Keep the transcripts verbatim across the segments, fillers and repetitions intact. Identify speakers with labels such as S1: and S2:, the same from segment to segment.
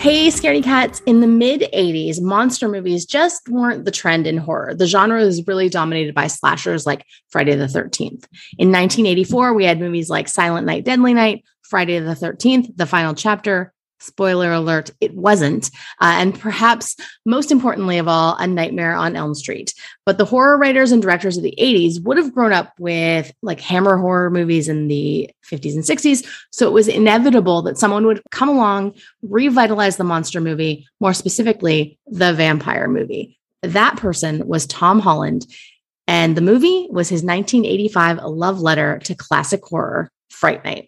S1: Hey, Scaredy Cats, in the mid eighties, monster movies just weren't the trend in horror. The genre was really dominated by slashers like Friday the thirteenth. In nineteen eighty-four, we had movies like Silent Night, Deadly Night, Friday the thirteenth, The Final Chapter. Spoiler alert, it wasn't. Uh, and perhaps most importantly of all, A Nightmare on Elm Street. But the horror writers and directors of the eighties would have grown up with like Hammer horror movies in the fifties and sixties. So it was inevitable that someone would come along, revitalize the monster movie, more specifically, the vampire movie. That person was Tom Holland. And the movie was his nineteen eighty-five love letter to classic horror, Fright Night.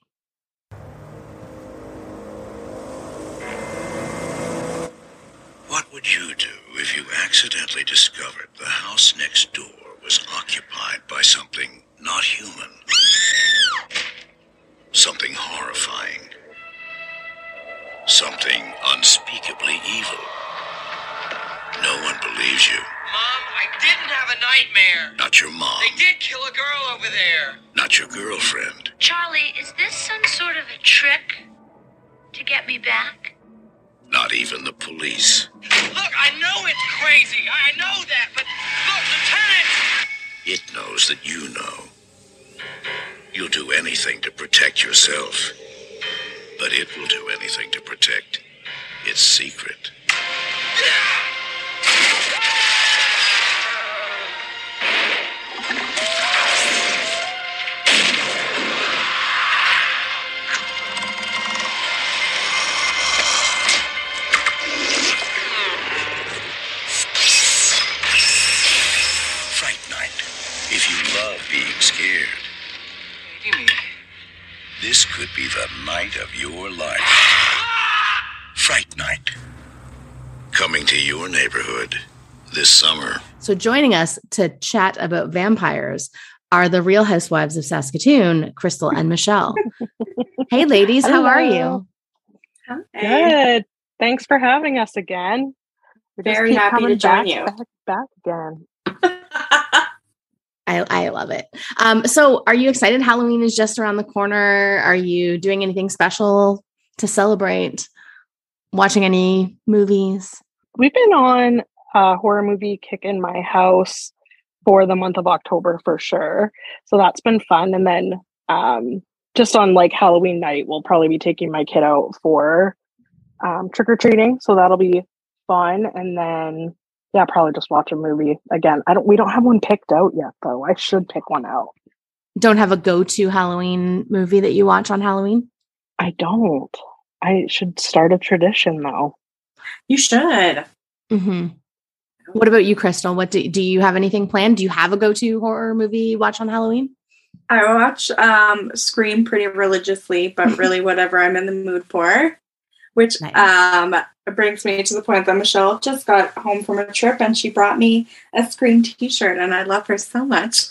S2: What would you do if you accidentally discovered the house next door was occupied by something not human? Something horrifying. Something unspeakably evil. No one believes you.
S3: Mom, I didn't have a nightmare.
S2: Not your mom.
S3: They did kill a girl over there.
S2: Not your girlfriend.
S4: Charlie, is this some sort of a trick to get me back?
S2: Not even the police.
S3: Look, I know it's crazy. I know that, but look, Lieutenant!
S2: It knows that you know. You'll do anything to protect yourself, but it will do anything to protect its secret. Scared. This could be the night of your life. Fright Night. Coming to your neighborhood this summer.
S1: So joining us to chat about vampires are the Real Housewives of Saskatoon, Crystal and Michelle. Hey, ladies, how
S5: Hello.
S1: are you?
S5: Hey. Good. Thanks for having us again. We just
S6: Very
S5: keep
S6: happy to
S5: coming
S6: join
S5: back,
S6: you.
S5: Back, back again.
S1: I, I love it. Um, so are you excited? Halloween is just around the corner. Are you doing anything special to celebrate? Watching any movies?
S5: We've been on a horror movie kick in my house for the month of October for sure. So that's been fun. And then um, just on like Halloween night, we'll probably be taking my kid out for um, trick-or-treating. So that'll be fun. And then yeah, probably just watch a movie again. I don't. We don't have one picked out yet, though. I should pick one out.
S1: Don't have a go-to Halloween movie that you watch on Halloween?
S5: I don't. I should start a tradition, though.
S6: You should.
S1: Mm-hmm. What about you, Crystal? What do do you have anything planned? Do you have a go-to horror movie you watch on Halloween?
S6: I watch um, Scream pretty religiously, but really whatever I'm in the mood for. Which
S1: Nice.
S6: um, brings me to the point that Michelle just got home from a trip and she brought me a Scream t-shirt and I love her so much.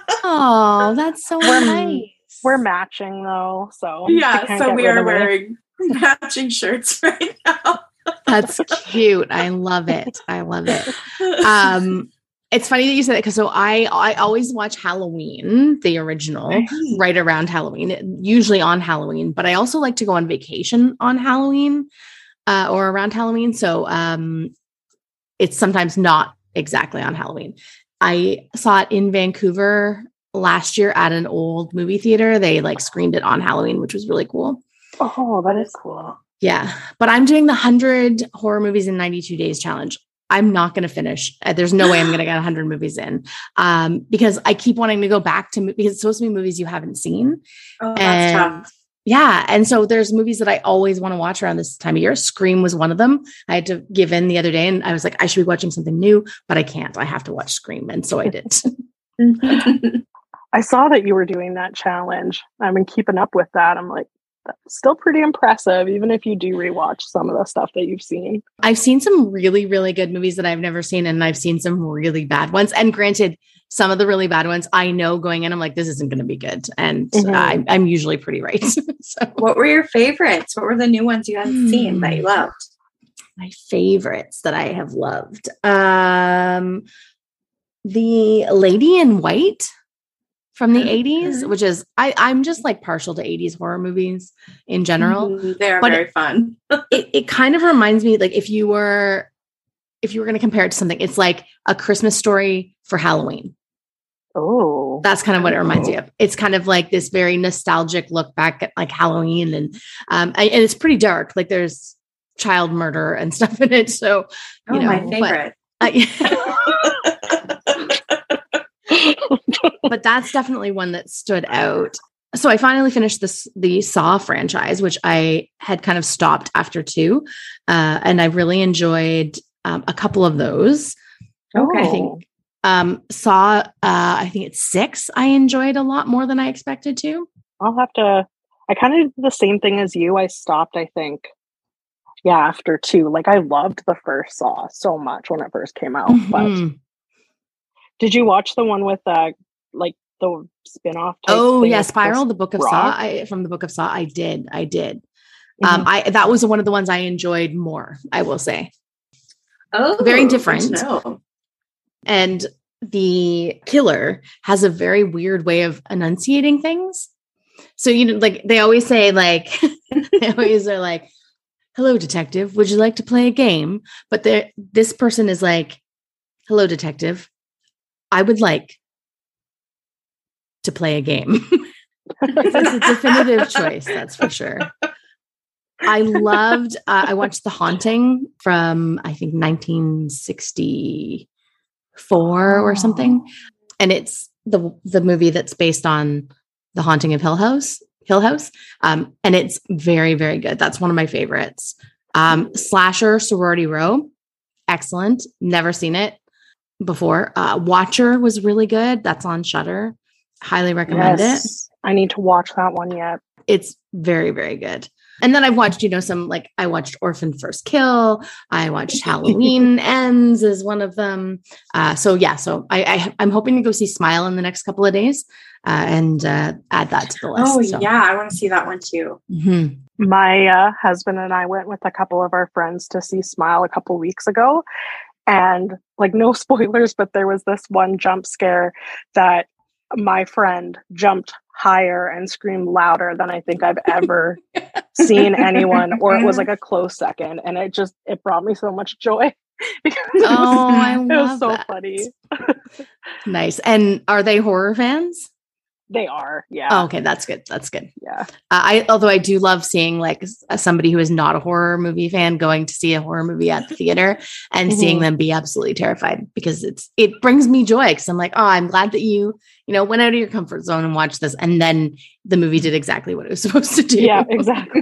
S1: Oh, that's so
S5: We're-
S1: nice.
S5: We're matching, though. So I
S6: Yeah,
S5: can't
S6: so
S5: get
S6: we
S5: rid
S6: are
S5: of it.
S6: wearing matching shirts right now.
S1: That's cute. I love it. I love it. Um, it's funny that you said that because so I I always watch Halloween, the original,
S6: Right.
S1: right around Halloween, usually on Halloween. But I also like to go on vacation on Halloween uh, or around Halloween. So um, it's sometimes not exactly on Halloween. I saw it in Vancouver last year at an old movie theater. They like screened it on Halloween, which was really cool.
S5: Oh, that is cool.
S1: Yeah. But I'm doing the one hundred horror movies in ninety-two days challenge. I'm not going to finish. Uh, There's no way I'm going to get one hundred movies in um, because I keep wanting to go back to, mo- because it's supposed to be movies you haven't seen.
S6: Oh, that's
S1: And
S6: tough.
S1: yeah. And so there's movies that I always want to watch around this time of year. Scream was one of them. I had to give in the other day and I was like, I should be watching something new, but I can't. I have to watch Scream. And so I did.
S5: I saw that you were doing that challenge. I've been keeping up with that. I'm like, that's still pretty impressive, even if you do rewatch some of the stuff that you've seen.
S1: I've seen some really, really good movies that I've never seen, and I've seen some really bad ones. And granted, some of the really bad ones, I know going in, I'm like, this isn't going to be good. And
S5: Mhm.
S1: I, I'm usually pretty right. So
S6: What were your favorites? What were the new ones you hadn't
S1: Hmm.
S6: seen that you loved?
S1: my favorites that I have loved. Um, the Lady in White from the eighties, which is, I, I'm just like partial to eighties horror movies in general.
S6: Mm, they're
S1: but
S6: very
S1: it,
S6: fun.
S1: it, it kind of reminds me, like if you were, if you were going to compare it to something, it's like A Christmas Story for Halloween.
S5: Oh,
S1: That's kind of what it reminds me of. It's kind of like this very nostalgic look back at like Halloween, and um, and it's pretty dark. Like there's child murder and stuff in it. So, you
S6: Oh,
S1: know,
S6: my favorite.
S1: But, uh, but that's definitely one that stood out. So I finally finished this the Saw franchise, which I had kind of stopped after two, uh, and I really enjoyed um, a couple of those.
S6: Okay.
S1: I think um, Saw, uh, I think it's six. I enjoyed a lot more than I expected to.
S5: I'll have to. I kind of did the same thing as you. I stopped, I think, yeah, after two. Like I loved the first Saw so much when it first came out.
S1: Mm-hmm.
S5: But did you watch the one with uh, like the spin-off? Type
S1: Oh
S5: thing
S1: yeah,
S5: with
S1: Spiral,
S5: Chris
S1: the Book of
S5: Rock?
S1: Saw. I from the Book of Saw. I did. I did.
S5: Mhm.
S1: Um, I that was one of the ones I enjoyed more. I will say.
S6: Oh,
S1: Very
S6: good to
S1: different.
S6: know.
S1: And the killer has a very weird way of enunciating things. So, you know, like they always say, like, they always are like, hello, detective, would you like to play a game? But there, this person is like, hello, detective, I would like to play a game. It's a definitive choice, that's for sure. I loved, uh, I watched The Haunting from, I think, nineteen sixty-four or something. And it's the the movie that's based on The Haunting of Hill House, Hill House. Um, and it's very, very good. That's one of my favorites. Um, Slasher, Sorority Row. Excellent. Never seen it before. Uh, Watcher was really good. That's on Shudder. Highly recommend it.
S5: Yes, I need to watch that one yet.
S1: It's very, very good. And then I've watched, you know, some like I watched Orphan First Kill. I watched Halloween Ends as one of them. Uh, so yeah, so I, I I'm hoping to go see Smile in the next couple of days uh, and uh, add that to the list.
S6: Oh
S1: so.
S6: yeah, I want to see that one too.
S1: Mm-hmm.
S5: My uh, husband and I went with a couple of our friends to see Smile a couple weeks ago. And like, no spoilers, but there was this one jump scare that my friend jumped higher and screamed louder than I think I've ever seen anyone, or it was like a close second. And it just, it brought me so much joy. Because it was,
S1: Oh, I
S5: it was
S1: love
S5: so
S1: that.
S5: funny.
S1: Nice. And are they horror fans?
S5: They are. Yeah.
S1: Oh, okay, that's good. That's good.
S5: Yeah.
S1: Uh, I although I do love seeing like s- somebody who is not a horror movie fan going to see a horror movie at the theater and
S5: Mhm.
S1: seeing them be absolutely terrified, because it's it brings me joy, because I'm like, oh, I'm glad that you you know went out of your comfort zone and watched this, and then the movie did exactly what it was supposed to do.
S5: Yeah, exactly.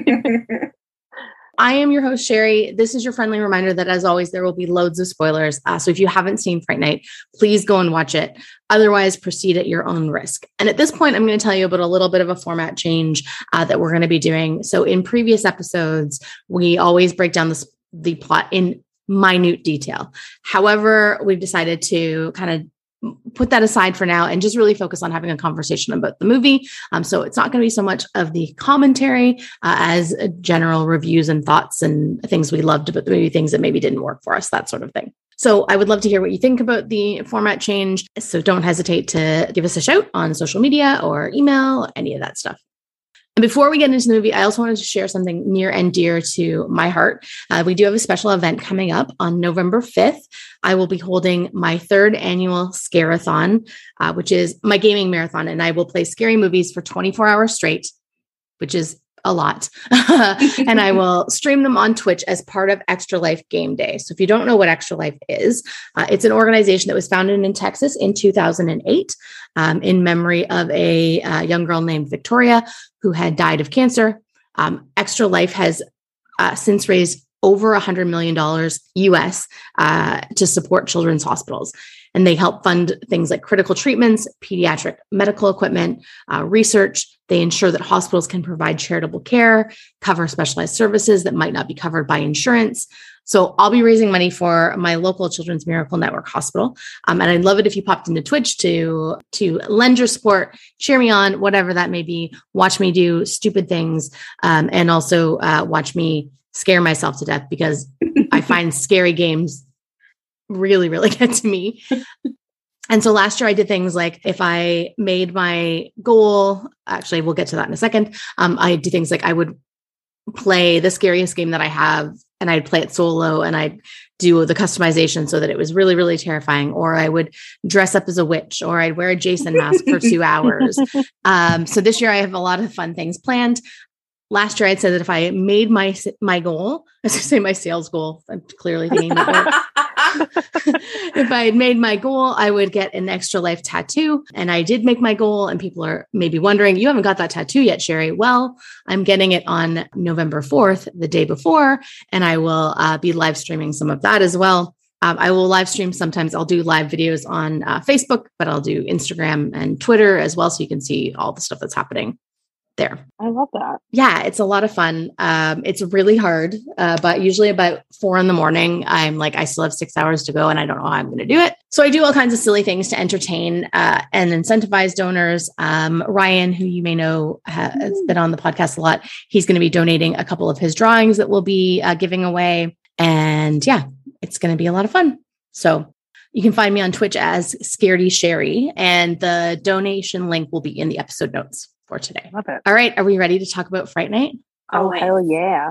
S1: I am your host, Sherry. This is your friendly reminder that, as always, there will be loads of spoilers. Uh, so if you haven't seen Fright Night, please go and watch it. Otherwise, proceed at your own risk. And at this point, I'm going to tell you about a little bit of a format change uh, that we're going to be doing. So in previous episodes, we always break down this, the plot in minute detail. However, we've decided to kind of put that aside for now and just really focus on having a conversation about the movie. Um, so it's not going to be so much of the commentary uh, as uh, general reviews and thoughts and things we loved about the movie, things that maybe didn't work for us, that sort of thing. So I would love to hear what you think about the format change. So don't hesitate to give us a shout on social media or email, any of that stuff. And before we get into the movie, I also wanted to share something near and dear to my heart. Uh, we do have a special event coming up on November fifth. I will be holding my third annual Scare-a-thon, uh, which is my gaming marathon, and I will play scary movies for twenty-four hours straight, which is a lot. And I will stream them on Twitch as part of Extra Life Game Day. So if you don't know what Extra Life is, uh, it's an organization that was founded in Texas in two thousand eight um, in memory of a uh, young girl named Victoria who had died of cancer. Um, Extra Life has uh, since raised over one hundred million dollars U S uh, to support children's hospitals. And they help fund things like critical treatments, pediatric medical equipment, uh, research. They ensure that hospitals can provide charitable care, cover specialized services that might not be covered by insurance. So I'll be raising money for my local Children's Miracle Network hospital. Um, and I'd love it if you popped into Twitch to, to lend your support, cheer me on, whatever that may be, watch me do stupid things, um, and also uh, watch me scare myself to death, because I find scary games really, really get to me. And so last year I did things like if I made my goal, actually, we'll get to that in a second. Um, I do things like I would play the scariest game that I have and I'd play it solo and I'd do the customization so that it was really, really terrifying. Or I would dress up as a witch or I'd wear a Jason mask for two hours. Um, so this year I have a lot of fun things planned. Last year I'd said that if I made my, my goal, as I say, my sales goal, I'm clearly thinking that if I had made my goal, I would get an Extra Life tattoo. And I did make my goal. And people are maybe wondering, you haven't got that tattoo yet, Sherry. Well, I'm getting it on November fourth, the day before, and I will uh, be live streaming some of that as well. Um, I will live stream. Sometimes I'll do live videos on uh, Facebook, but I'll do Instagram and Twitter as well. So you can see all the stuff that's happening there.
S5: I love that.
S1: Yeah, it's a lot of fun. Um, it's really hard, uh, but usually about four in the morning, I'm like, I still have six hours to go and I don't know how I'm going to do it. So I do all kinds of silly things to entertain uh, and incentivize donors. Um, Ryan, who you may know has been on the podcast a lot, he's going to be donating a couple of his drawings that we'll be uh, giving away. And yeah, it's going to be a lot of fun. So you can find me on Twitch as Scaredy Sherry, and the donation link will be in the episode notes for today.
S5: Love it.
S1: All right. Are we ready to talk about Fright Night?
S5: Oh, hell yeah.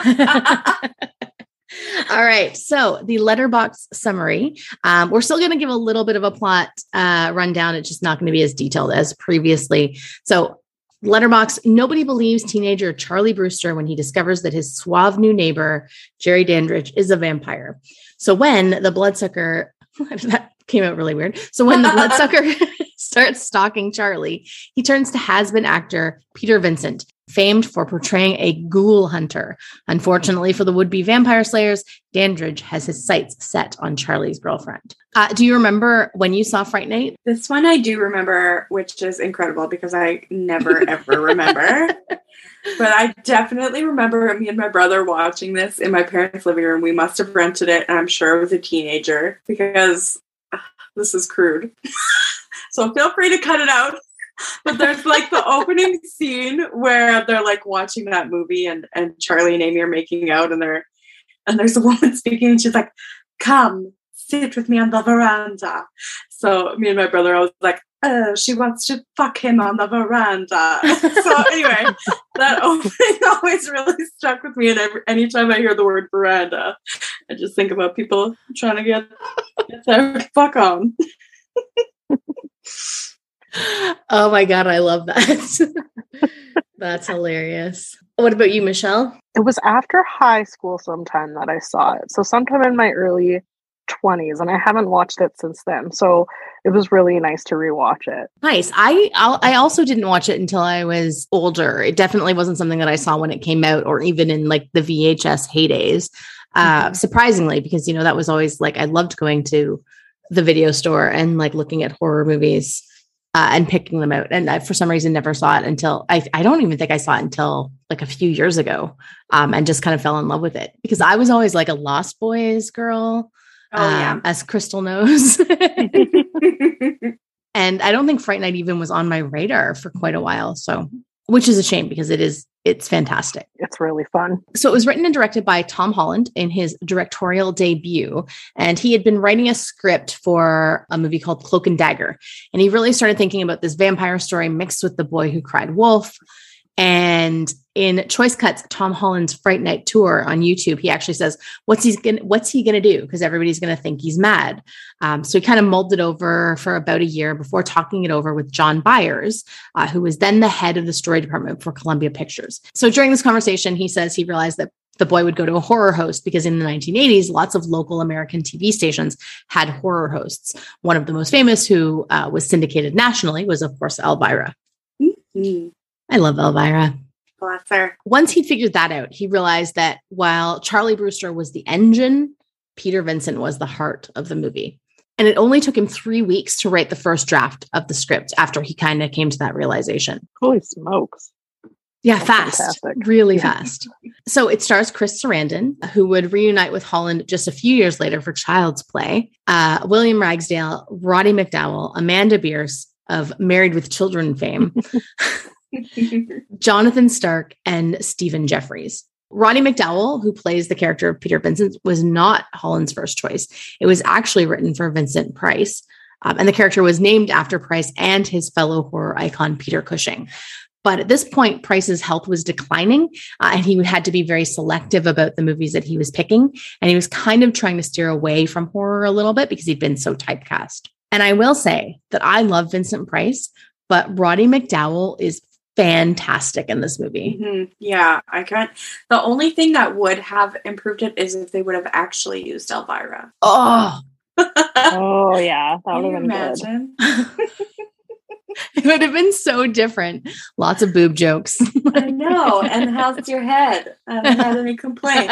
S1: All right. So the Letterboxd summary, um, we're still going to give a little bit of a plot uh, rundown. It's just not going to be as detailed as previously. So Letterboxd, nobody believes teenager Charlie Brewster when he discovers that his suave new neighbor, Jerry Dandridge, is a vampire. So when the bloodsucker, that came out really weird. So when the bloodsucker starts stalking Charlie, he turns to has-been actor Peter Vincent, famed for portraying a ghoul hunter. Unfortunately for the would-be vampire slayers, Dandridge has his sights set on Charlie's girlfriend. Uh, do you remember when you saw Fright Night?
S6: This one I do remember, which is incredible because I never, ever remember. But I definitely remember me and my brother watching this in my parents' living room. We must have rented it, and I'm sure I was a teenager because uh, this is crude. So feel free to cut it out. But there's like the opening scene where they're like watching that movie and, and Charlie and Amy are making out and they're and there's a woman speaking and she's like, come, sit with me on the veranda. So me and my brother, I was like, oh, she wants to fuck him on the veranda. So anyway, that opening always really stuck with me. And every, anytime I hear the word veranda, I just think about people trying to get, get their fuck on.
S1: Oh my God, I love that. That's hilarious. What about you, Michelle?
S5: It was after high school sometime that I saw it. So sometime in my early twenties, and I haven't watched it since then. So it was really nice to rewatch it.
S1: Nice. I I'll, I also didn't watch it until I was older. It definitely wasn't something that I saw when it came out or even in like the V H S heydays. Uh, mm-hmm. Surprisingly, because, you know, that was always like, I loved going to the video store and like looking at horror movies. Uh, and picking them out. And I, for some reason, never saw it until I, I don't even think I saw it until like a few years ago um, and just kind of fell in love with it because I was always like a Lost Boys girl,
S6: oh,
S1: um,
S6: yeah.
S1: as Crystal knows. And I don't think Fright Night even was on my radar for quite a while. So, which is a shame because it is, it's fantastic.
S5: It's really fun.
S1: So it was written and directed by Tom Holland in his directorial debut. And he had been writing a script for a movie called Cloak and Dagger. And he really started thinking about this vampire story mixed with The Boy Who Cried Wolf. And in Choice Cuts, Tom Holland's Fright Night tour on YouTube, he actually says, what's he going what's he going to do? Because everybody's going to think he's mad. Um, so he kind of mulled it over for about a year before talking it over with John Byers, uh, who was then the head of the story department for Columbia Pictures. So during this conversation, he says he realized that the boy would go to a horror host because in the nineteen eighties, lots of local American T V stations had horror hosts. One of the most famous who uh, was syndicated nationally was, of course, Elvira.
S6: Mm-hmm.
S1: I love Elvira.
S6: Bless her.
S1: Once he figured that out, he realized that while Charlie Brewster was the engine, Peter Vincent was the heart of the movie. And it only took him three weeks to write the first draft of the script after he kind of came to that realization.
S5: Holy smokes.
S1: Yeah,
S5: That's
S1: fast,
S5: fantastic.
S1: really fast. So it stars Chris Sarandon, who would reunite with Holland just a few years later for Child's Play, uh, William Ragsdale, Roddy McDowall, Amanda Bierce of Married with Children fame, Jonathan Stark, and Stephen Jeffries. Roddy McDowall, who plays the character of Peter Vincent, was not Holland's first choice. It was actually written for Vincent Price. Um, and the character was named after Price and his fellow horror icon, Peter Cushing. But at this point, Price's health was declining, uh, and he had to be very selective about the movies that he was picking. And he was kind of trying to steer away from horror a little bit because he'd been so typecast. And I will say that I love Vincent Price, but Roddy McDowall is fantastic in this movie.
S6: Mm-hmm. Yeah, I can't. The only thing that would have improved it is if they would have actually used Elvira.
S1: Oh,
S5: Oh yeah, that
S6: Can
S5: would
S6: you
S5: have been
S6: imagine?
S5: good.
S1: it would have been so different. Lots of boob jokes.
S6: I know. And how's your head? I haven't had any complaints.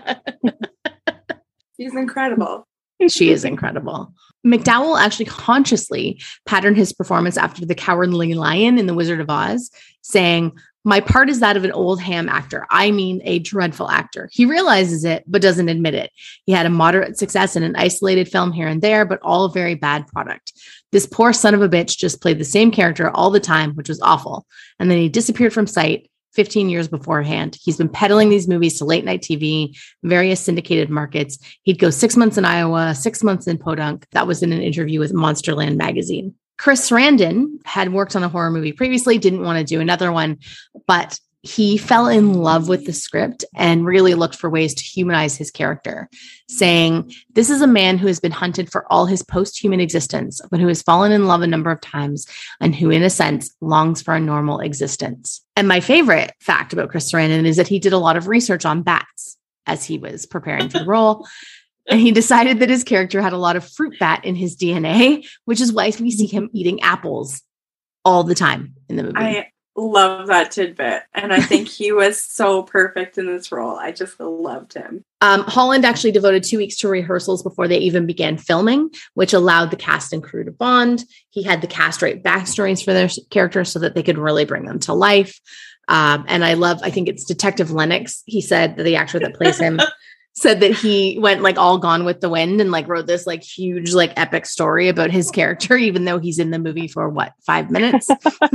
S6: She's incredible.
S1: She is incredible. McDowall actually consciously patterned his performance after the Cowardly Lion in The Wizard of Oz, saying, "My part is that of an old ham actor. I mean, a dreadful actor." He realizes it, but doesn't admit it. He had a moderate success in an isolated film here and there, but all very bad product. This poor son of a bitch just played the same character all the time, which was awful. And then he disappeared from sight fifteen years beforehand. He's been peddling these movies to late night T V, various syndicated markets. He'd go six months in Iowa, six months in Podunk. That was in an interview with Monsterland magazine. Chris Sarandon had worked on a horror movie previously, didn't want to do another one, but he fell in love with the script and really looked for ways to humanize his character, saying, "This is a man who has been hunted for all his post-human existence, but who has fallen in love a number of times and who, in a sense, longs for a normal existence." And my favorite fact about Chris Sarandon is that he did a lot of research on bats as he was preparing for the role. And he decided that his character had a lot of fruit bat in his D N A, which is why we see him eating apples all the time in the movie.
S6: I love that tidbit. And I think he was so perfect in this role. I just loved him.
S1: Um, Holland actually devoted two weeks to rehearsals before they even began filming, which allowed the cast and crew to bond. He had the cast write backstories for their characters so that they could really bring them to life. Um, and I love, I think it's Detective Lennox. He said that the actor that plays him said that he went like all Gone with the Wind and like wrote this like huge, like epic story about his character, even though he's in the movie for what, five minutes?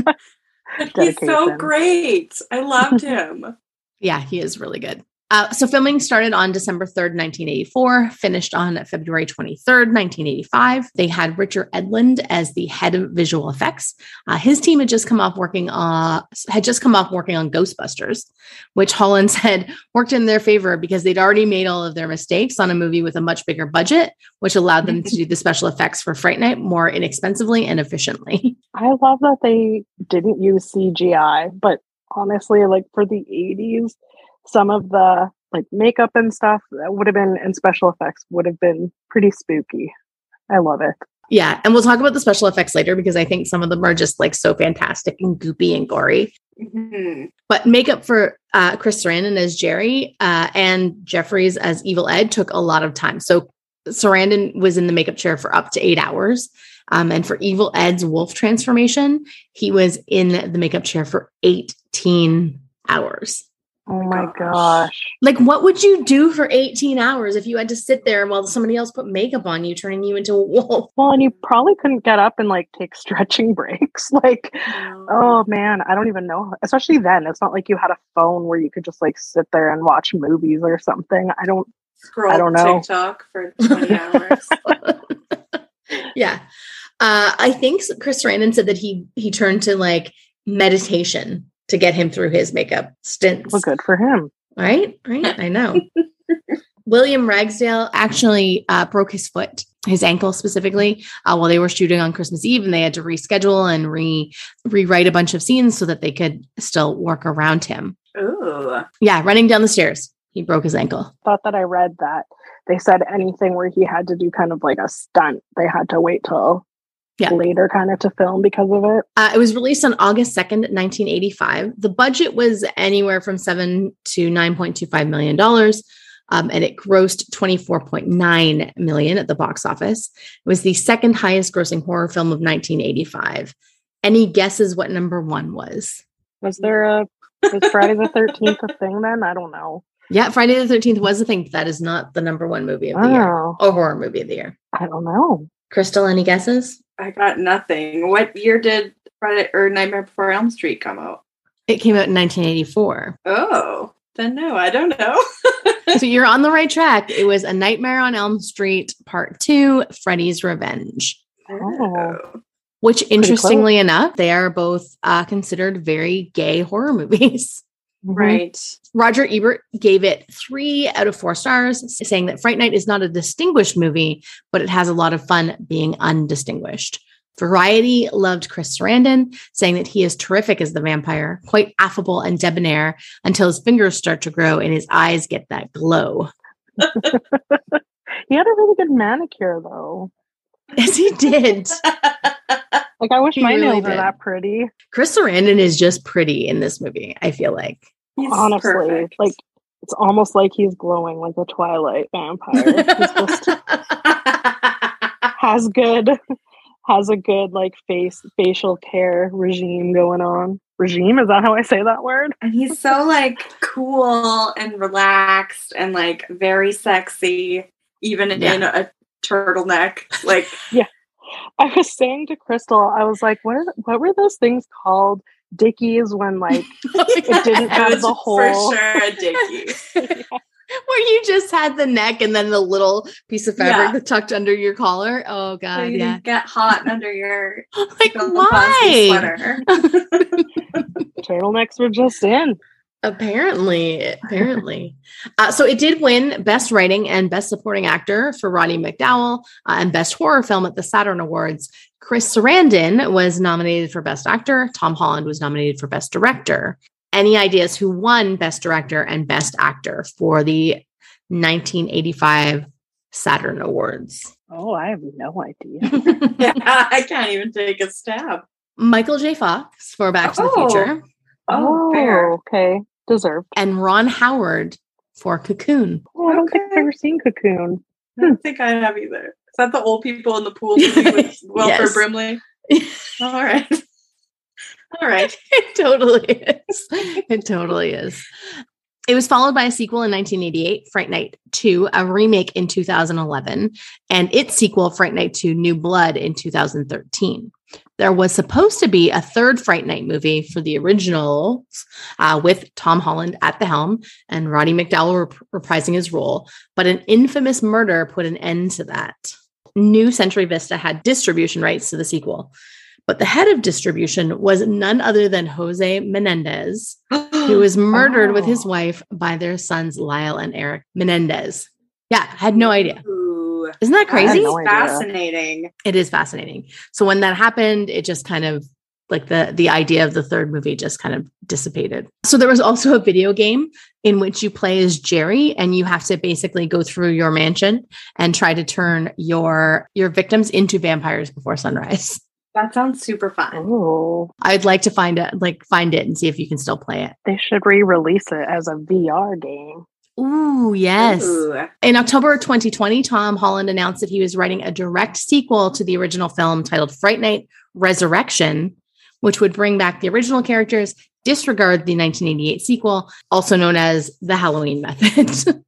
S6: He's so great. I loved him.
S1: Yeah, he is really good. Uh, so filming started on December third, nineteen eighty-four, finished on February twenty-third, nineteen eighty-five. They had Richard Edlund as the head of visual effects. Uh, his team had just come off working on had just come off working on Ghostbusters, which Holland said worked in their favor because they'd already made all of their mistakes on a movie with a much bigger budget, which allowed them to do the special effects for Fright Night more inexpensively and efficiently.
S5: I love that they didn't use C G I, but honestly, like for the eighties, some of the like makeup and stuff that would have been and special effects would have been pretty spooky. I love it.
S1: Yeah. And we'll talk about the special effects later because I think some of them are just like so fantastic and goopy and gory.
S6: Mm-hmm.
S1: But makeup for uh, Chris Sarandon as Jerry uh, and Jeffries as Evil Ed took a lot of time. So Sarandon was in the makeup chair for up to eight hours. Um, and for Evil Ed's wolf transformation, he was in the makeup chair for eighteen hours.
S5: Oh my gosh.
S1: Like, what would you do for eighteen hours if you had to sit there while somebody else put makeup on you, turning you into a wolf?
S5: Well, and you probably couldn't get up and like take stretching breaks. Like,
S6: No.
S5: oh man, I don't even know. Especially then, it's not like you had a phone where you could just like sit there and watch movies or something. I don't,
S6: Scroll
S5: I don't know.
S6: TikTok for twenty hours.
S1: Yeah. Uh, I think Chris Sarandon said that he he turned to like meditation to get him through his makeup stints.
S5: well, good for him.
S1: Right? Right. I know. William Ragsdale actually uh, broke his foot, his ankle specifically, uh, while they were shooting on Christmas Eve, and they had to reschedule and re rewrite a bunch of scenes so that they could still work around him.
S6: Ooh.
S1: Yeah, running down the stairs, he broke his ankle.
S5: Thought that I read that they said anything where he had to do kind of like a stunt, they had to wait till
S1: Yeah.
S5: later kind of to film because of it.
S1: Uh, it was released on August second, nineteen eighty-five. The budget was anywhere from seven to nine point two five million dollars. Um, and it grossed twenty-four point nine million at the box office. It was the second highest grossing horror film of nineteen eighty-five. Any guesses what number one was?
S5: Was there a was Friday the thirteenth a thing then? I don't know.
S1: Yeah, Friday the thirteenth was the thing, but that is not the number one movie of the year
S5: Oh,
S1: or horror movie of the year.
S5: I don't know.
S1: Crystal, any guesses?
S6: I got nothing. What year did Friday or Nightmare Before Elm Street come out?
S1: It came out in nineteen eighty-four.
S6: Oh, then no, I don't know.
S1: So you're on the right track. It was A Nightmare on Elm Street Part Two, Freddy's Revenge.
S5: Oh.
S1: Which, interestingly enough, they are both uh, considered very gay horror movies.
S5: Mhm.
S6: Right.
S1: Roger Ebert gave it three out of four stars, saying that Fright Night is not a distinguished movie, but it has a lot of fun being undistinguished. Variety loved Chris Sarandon, saying that he is terrific as the vampire, quite affable and debonair until his fingers start to grow and his eyes get that glow.
S5: He had a really good manicure, though.
S1: Yes, he did.
S5: Like, I wish
S1: He
S5: my
S1: really
S5: nails were
S1: did.
S5: that pretty.
S1: Chris Sarandon is just pretty in this movie, I feel like.
S6: He's
S5: Honestly,
S6: perfect.
S5: like, it's almost like he's glowing like a Twilight vampire. He's just has good, has a good like face facial care regime going on. Regime, is that how I say that word?
S6: and he's so like cool and relaxed and like very sexy, even
S1: Yeah.
S6: in a turtleneck. Like,
S5: I was saying to Crystal, I was like, what are what were those things called? Dickies, when like it didn't
S6: it
S5: have
S6: was
S5: the
S6: for
S5: whole.
S6: sure a dickie.
S1: Where you just had the neck and then the little piece of fabric
S6: Yeah.
S1: that tucked under your collar. Oh
S6: So
S1: God,
S6: you
S1: yeah.
S6: didn't get hot under your
S1: Like
S6: Bill Cosby
S1: why?
S6: sweater.
S5: Turtlenecks were just in.
S1: Apparently, apparently. Uh, so it did win Best Writing and Best Supporting Actor for Roddy McDowall uh, and Best Horror Film at the Saturn Awards. Chris Sarandon was nominated for Best Actor. Tom Holland was nominated for Best Director. Any ideas who won Best Director and Best Actor for the nineteen eighty-five Saturn Awards?
S5: Oh, I have no idea.
S6: Yeah, I can't even take a stab.
S1: Michael J. Fox for Back to the
S6: Oh.
S1: Future
S6: Oh, fair.
S5: okay. Deserved.
S1: and Ron Howard for Cocoon.
S5: Oh, I don't think I've
S6: Okay.
S5: ever seen Cocoon.
S6: I don't think I have either. Is that the old people in the pool movie with Wilford
S1: Yes.
S6: Brimley? All right. All right.
S1: It totally is. It totally is. It was followed by a sequel in nineteen eighty-eight, Fright Night two, a remake in two thousand eleven, and its sequel, Fright Night two, New Blood, in two thousand thirteen. There was supposed to be a third Fright Night movie for the originals uh, with Tom Holland at the helm and Roddy McDowall rep- reprising his role, but an infamous murder put an end to that. New Century Vista had distribution rights to the sequel, but the head of distribution was none other than Jose Menendez, who was murdered with his
S5: Oh.
S1: wife by their sons, Lyle and Eric Menendez. Yeah, had no idea.
S6: Ooh,
S1: Isn't that
S6: that's
S1: crazy?
S5: no idea.
S6: fascinating.
S1: It is fascinating. So when that happened, it just kind of like the the idea of the third movie just kind of dissipated. So there was also a video game in which you play as Jerry and you have to basically go through your mansion and try to turn your your victims into vampires before sunrise.
S6: That sounds super fun.
S5: Oh,
S1: I'd like to find it like find it and see if you can still play it.
S5: they should re-release it as a V R game.
S1: Ooh, yes.
S6: Ooh.
S1: In October twenty twenty, Tom Holland announced that he was writing a direct sequel to the original film titled Fright Night Resurrection, which would bring back the original characters, disregard the nineteen eighty-eight sequel, also known as the Halloween Method.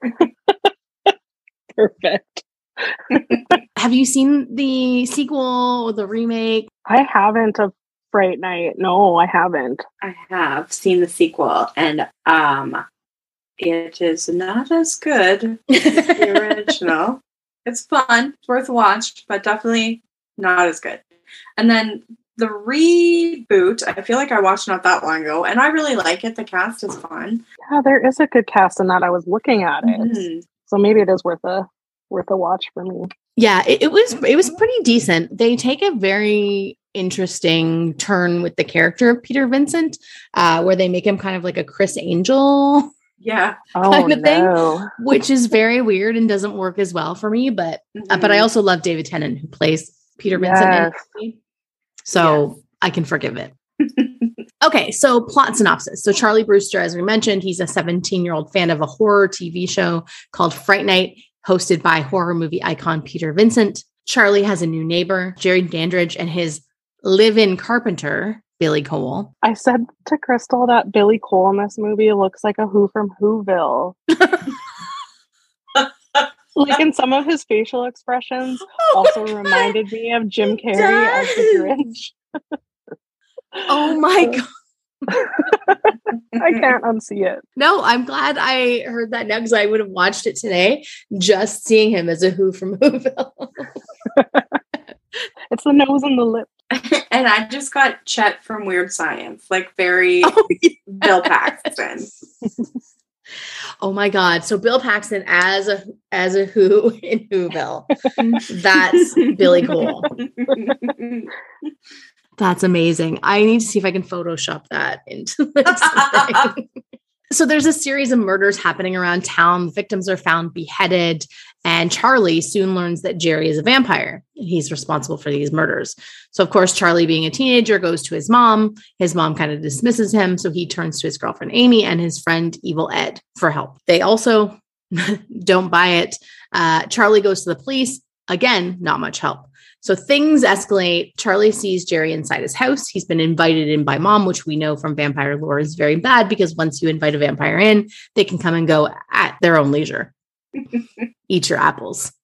S5: Perfect.
S1: Have you seen the sequel or the remake?
S5: I haven't of Fright Night. No, I haven't.
S6: I have seen the sequel, and um, it is not as good as the original. It's fun, it's worth a watch, but definitely not as good. And then the reboot, I feel like I watched not that long ago, and I really like it. The cast is fun.
S5: Yeah, there is a good cast in that. I was looking at it,
S6: Mhm.
S5: so maybe it is worth a worth a watch for me.
S1: Yeah, it, it was it was pretty decent. They take a very interesting turn with the character of Peter Vincent, uh, where they make him kind of like a Chris Angel,
S6: Yeah.
S5: Oh
S1: Kind of thing.
S5: no!
S1: which is very weird and doesn't work as well for me. But uh, but I
S6: Mhm.
S1: also love David Tennant, who plays Peter Vincent, in
S5: Yes.
S1: the movie. So I can forgive it. Okay, so plot synopsis. So Charlie Brewster, as we mentioned, he's a seventeen-year-old fan of a horror T V show called Fright Night, hosted by horror movie icon Peter Vincent. Charlie has a new neighbor, Jerry Dandridge, and his live-in carpenter, Billy Cole.
S5: I said to Crystal that Billy Cole in this movie looks like a Who from Whoville. Like in some of his facial expressions, also reminded me of Jim
S1: He
S5: Carrey as the
S1: does.
S5: Grinch.
S1: Oh my God.
S5: I can't unsee it.
S1: No, I'm glad I heard that now because I would have watched it today just seeing him as a Who from Whoville.
S5: It's the nose and the lip.
S6: And I just got Chet from Weird Science, like very
S1: Oh, yes.
S6: Bill Paxton.
S1: Oh my God. So Bill Paxton as a as a Who in Whoville. That's Billy Cole. That's amazing. I need to see if I can Photoshop that into this. So there's a series of murders happening around town. The victims are found beheaded, and Charlie soon learns that Jerry is a vampire. He's responsible for these murders. So of course, Charlie, being a teenager, goes to his mom. His mom kind of dismisses him. So he turns to his girlfriend, Amy, and his friend, Evil Ed, for help. They also don't buy it. Uh, Charlie goes to the police. Again, not much help. So things escalate. Charlie sees Jerry inside his house. He's been invited in by mom, which we know from vampire lore is very bad because once you invite a vampire in, they can come and go at their own leisure. Eat your apples.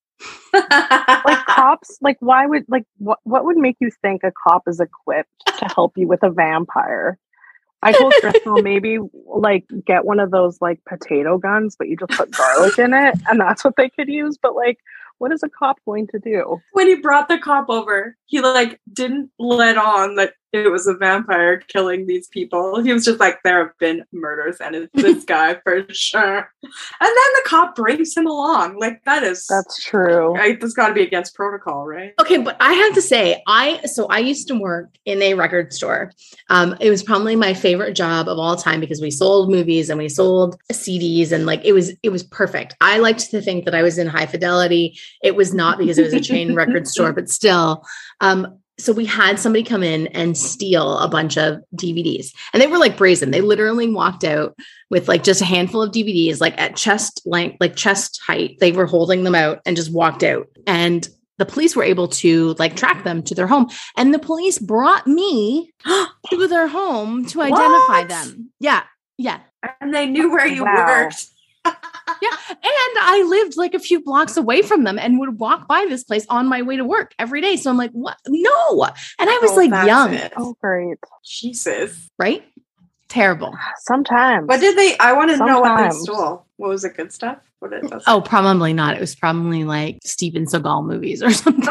S5: Like cops, like why would, like what, what would make you think a cop is equipped to help you with a vampire? I told Crystal maybe like get one of those like potato guns, but you just put garlic in it and that's what they could use. But like, what is a cop going to do?
S6: When he brought the cop over, he like didn't let on that it was a vampire killing these people. He was just like, there have been murders and it's this guy for sure. And then the cop brings him along. Like that is
S5: That's true.
S6: right. That's got to be against protocol, right?
S1: Okay, but I have to say, I so I used to work in a record store. Um, it was probably my favorite job of all time because we sold movies and we sold C Ds, and like it was it was perfect. I liked to think that I was in high fidelity. It was not because it was a chain record store, but still. Um, so we had somebody come in and steal a bunch of D V Ds, and they were like brazen. They literally walked out with like just a handful of D V Ds, like at chest length, like chest height. They were holding them out and just walked out. And the police were able to like track them to their home. And the police brought me to their home to identify
S6: What?
S1: them. Yeah. Yeah.
S6: And they knew where you
S5: Wow.
S6: worked.
S1: Yeah. And I lived like a few blocks away from them and would walk by this place on my way to work every day. So I'm like, what? No. And I was
S6: Oh,
S1: like
S6: that's
S1: young,
S6: it.
S5: Oh, great.
S6: Jesus.
S1: right? Terrible.
S5: Sometimes.
S6: What did they? I want to know what they
S5: Sometimes.
S6: stole. What was it? Good stuff? What did it?
S1: Oh, probably not. It was probably like Steven Seagal movies or something.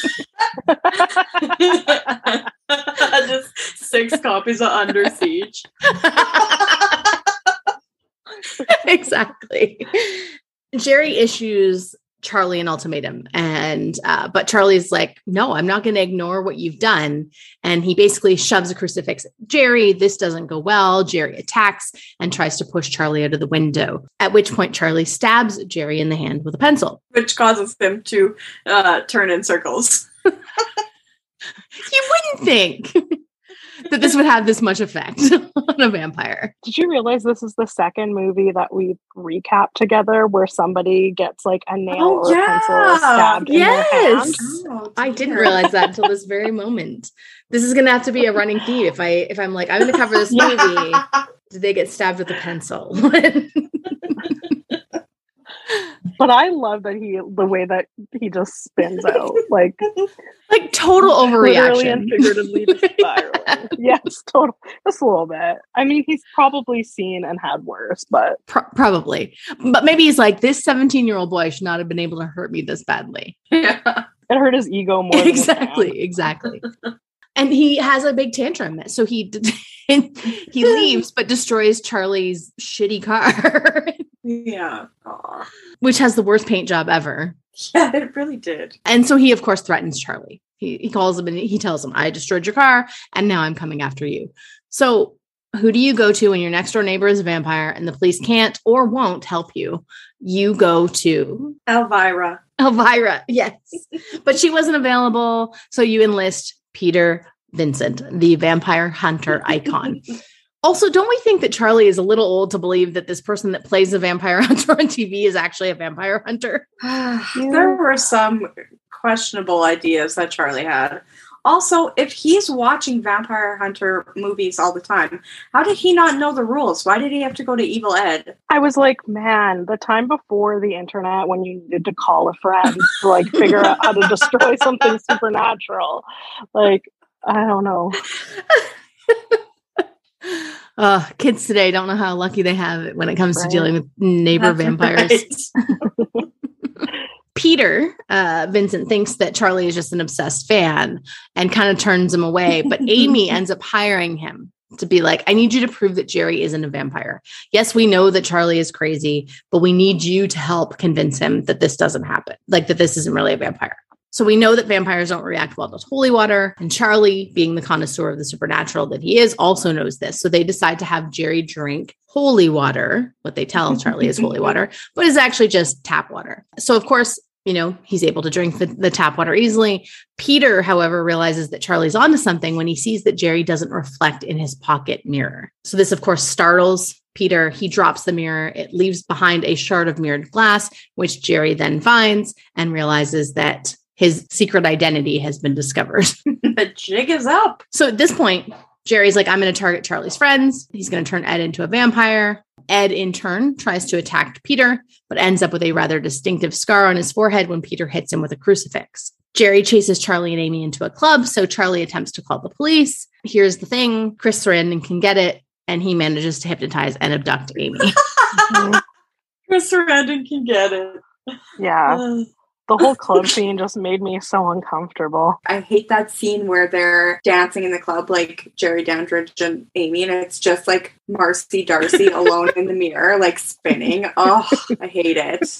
S6: Just six copies of Under Siege.
S1: Exactly. Jerry issues Charlie an ultimatum, and uh, but Charlie's like, no, I'm not going to ignore what you've done. And he basically shoves a crucifix at Jerry. This doesn't go well. Jerry attacks and tries to push Charlie out of the window, at which point Charlie stabs Jerry in the hand with a pencil.
S6: Which causes him to uh, turn in circles.
S1: You wouldn't think that this would have this much effect on a vampire.
S5: Did you realize this is the second movie that we recap together where somebody gets like a nail
S6: Oh,
S5: or a
S6: yeah.
S5: pencil stabbed in their hand?
S1: Yes.
S6: Oh,
S1: I didn't
S6: dear.
S1: realize that until this very moment. This is gonna have to be a running theme. If I if I'm like, I'm gonna cover this movie, did they get stabbed with a pencil?
S5: But I love that he, the way that he just spins out, like
S1: Like total
S5: literally and
S1: overreaction.
S5: figuratively just spiraling. Yes, total, just a little bit. I mean, he's probably seen and had worse, but
S1: Pro- probably. But maybe he's like, this seventeen-year-old boy should not have been able to hurt me this badly.
S6: Yeah.
S5: it hurt his ego more. Than his hand.
S1: Exactly, exactly. And he has a big tantrum. So he he leaves, but destroys Charlie's shitty car,
S6: Yeah. Aw.
S1: which has the worst paint job ever.
S6: Yeah, it really did.
S1: And so he, of course, threatens Charlie. He, he calls him and he tells him, I destroyed your car and now I'm coming after you. So who do you go to when your next door neighbor is a vampire and the police can't or won't help you? You go to
S6: Elvira.
S1: Elvira. Yes. But she wasn't available. So you enlist Peter Vincent, the vampire hunter icon. Also, don't we think that Charlie is a little old to believe that this person that plays a vampire hunter on T V is actually a vampire hunter?
S6: There were some questionable ideas that Charlie had. Also, if he's watching Vampire Hunter movies all the time, how did he not know the rules? Why did he have to go to Evil Ed?
S5: I was like, man, the time before the internet when you needed to call a friend to like figure out how to destroy something supernatural. Like, I don't know.
S1: Uh, kids today don't know how lucky they have it when it comes
S5: Right.
S1: to dealing with neighbor
S6: That's
S1: vampires.
S6: right.
S1: Peter, uh, Vincent thinks that Charlie is just an obsessed fan and kind of turns him away. But Amy ends up hiring him to be like, I need you to prove that Jerry isn't a vampire. Yes, we know that Charlie is crazy, but we need you to help convince him that this doesn't happen, like that this isn't really a vampire. So we know that vampires don't react well to holy water. And Charlie, being the connoisseur of the supernatural that he is, also knows this. So they decide to have Jerry drink holy water. What they tell Charlie is holy water, but is actually just tap water. So of course, you know, he's able to drink the, the tap water easily. Peter, however, realizes that Charlie's onto something when he sees that Jerry doesn't reflect in his pocket mirror. So this, of course, startles Peter. He drops the mirror. It leaves behind a shard of mirrored glass, which Jerry then finds and realizes that his secret identity has been discovered.
S6: The jig is up.
S1: So at this point, Jerry's like, I'm going to target Charlie's friends. He's going to turn Ed into a vampire. Ed, in turn, tries to attack Peter, but ends up with a rather distinctive scar on his forehead when Peter hits him with a crucifix. Jerry chases Charlie and Amy into a club, so Charlie attempts to call the police. Here's the thing. Chris Sarandon can get it, and he manages to hypnotize and abduct Amy.
S6: Chris Sarandon can get it.
S5: Yeah.
S6: Uh,
S5: The whole club scene just made me so uncomfortable.
S6: I hate that scene where they're dancing in the club, like Jerry Dandridge and Amy, and it's just like Marcy Darcy alone in the mirror, like spinning. Oh, I hate it.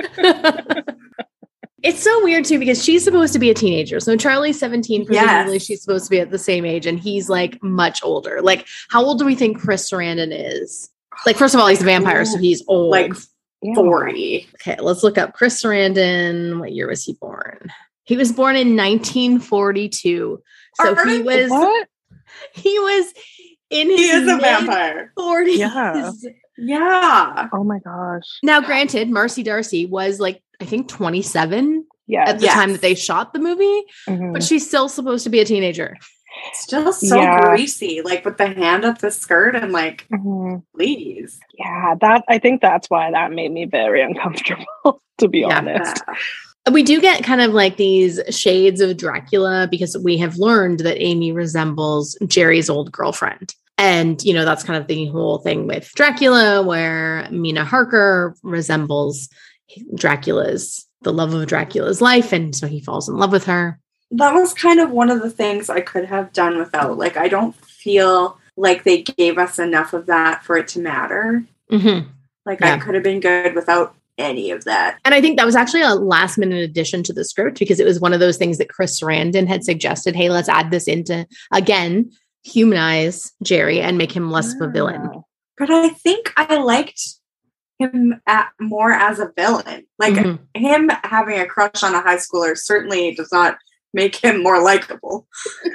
S1: It's so weird too, because she's supposed to be a teenager. So Charlie's seventeen, presumably
S6: Yes.
S1: she's supposed to be at the same age, and he's like much older. Like, how old do we think Chris Sarandon is? Like, first of all, he's a vampire, so he's old.
S6: Like
S5: Yeah.
S6: forty.
S1: Okay, let's look up Chris Sarandon. What year was he born? He was born in nineteen forty-two. So
S6: Are-
S1: he was
S5: What?
S1: he was in his
S6: He is a
S1: mid
S6: vampire.
S1: forties.
S5: Yeah.
S6: Yeah.
S5: Oh my gosh.
S1: Now, granted, Marcy Darcy was like, I think twenty-seven
S5: Yeah.
S1: at the
S6: Yes.
S1: time that they shot the movie,
S5: Mhm.
S1: but she's still supposed to be a teenager.
S6: Still so
S5: Yeah.
S6: greasy, like with the hand up the skirt and like,
S5: Mhm.
S6: please.
S5: Yeah, that I think that's why that made me very uncomfortable, to be
S1: Yeah.
S5: honest.
S1: We do get kind of like these shades of Dracula because we have learned that Amy resembles Jerry's old girlfriend. And, you know, that's kind of the whole thing with Dracula, where Mina Harker resembles Dracula's, the love of Dracula's life. And so he falls in love with her.
S6: That was kind of one of the things I could have done without. Like, I don't feel like they gave us enough of that for it to matter.
S1: Mm-hmm.
S6: Like,
S1: Yeah.
S6: I could have been good without any of that.
S1: And I think that was actually a last minute addition to the script because it was one of those things that Chris Sarandon had suggested. Hey, let's add this into, again, humanize Jerry and make him less of a villain.
S5: Oh.
S6: But I think I liked him at, more as a villain. Like,
S1: Mhm.
S6: him having a crush on a high schooler certainly does not make him more likable.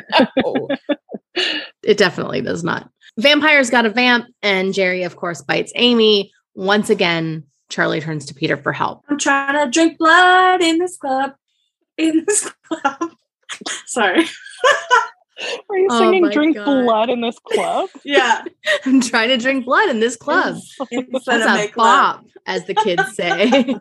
S1: It definitely does not. Vampires got a vamp, and Jerry, of course, bites Amy. Once again, Charlie turns to Peter for help.
S6: I'm trying to drink blood in this club. In this club. Sorry.
S5: Are you
S1: Oh
S5: singing
S1: my
S5: Drink
S1: God.
S5: Blood in this club?
S6: Yeah.
S1: I'm trying to drink blood in this club.
S6: Instead
S1: That's
S6: of
S1: a
S6: make love.
S1: bop, as the kids say.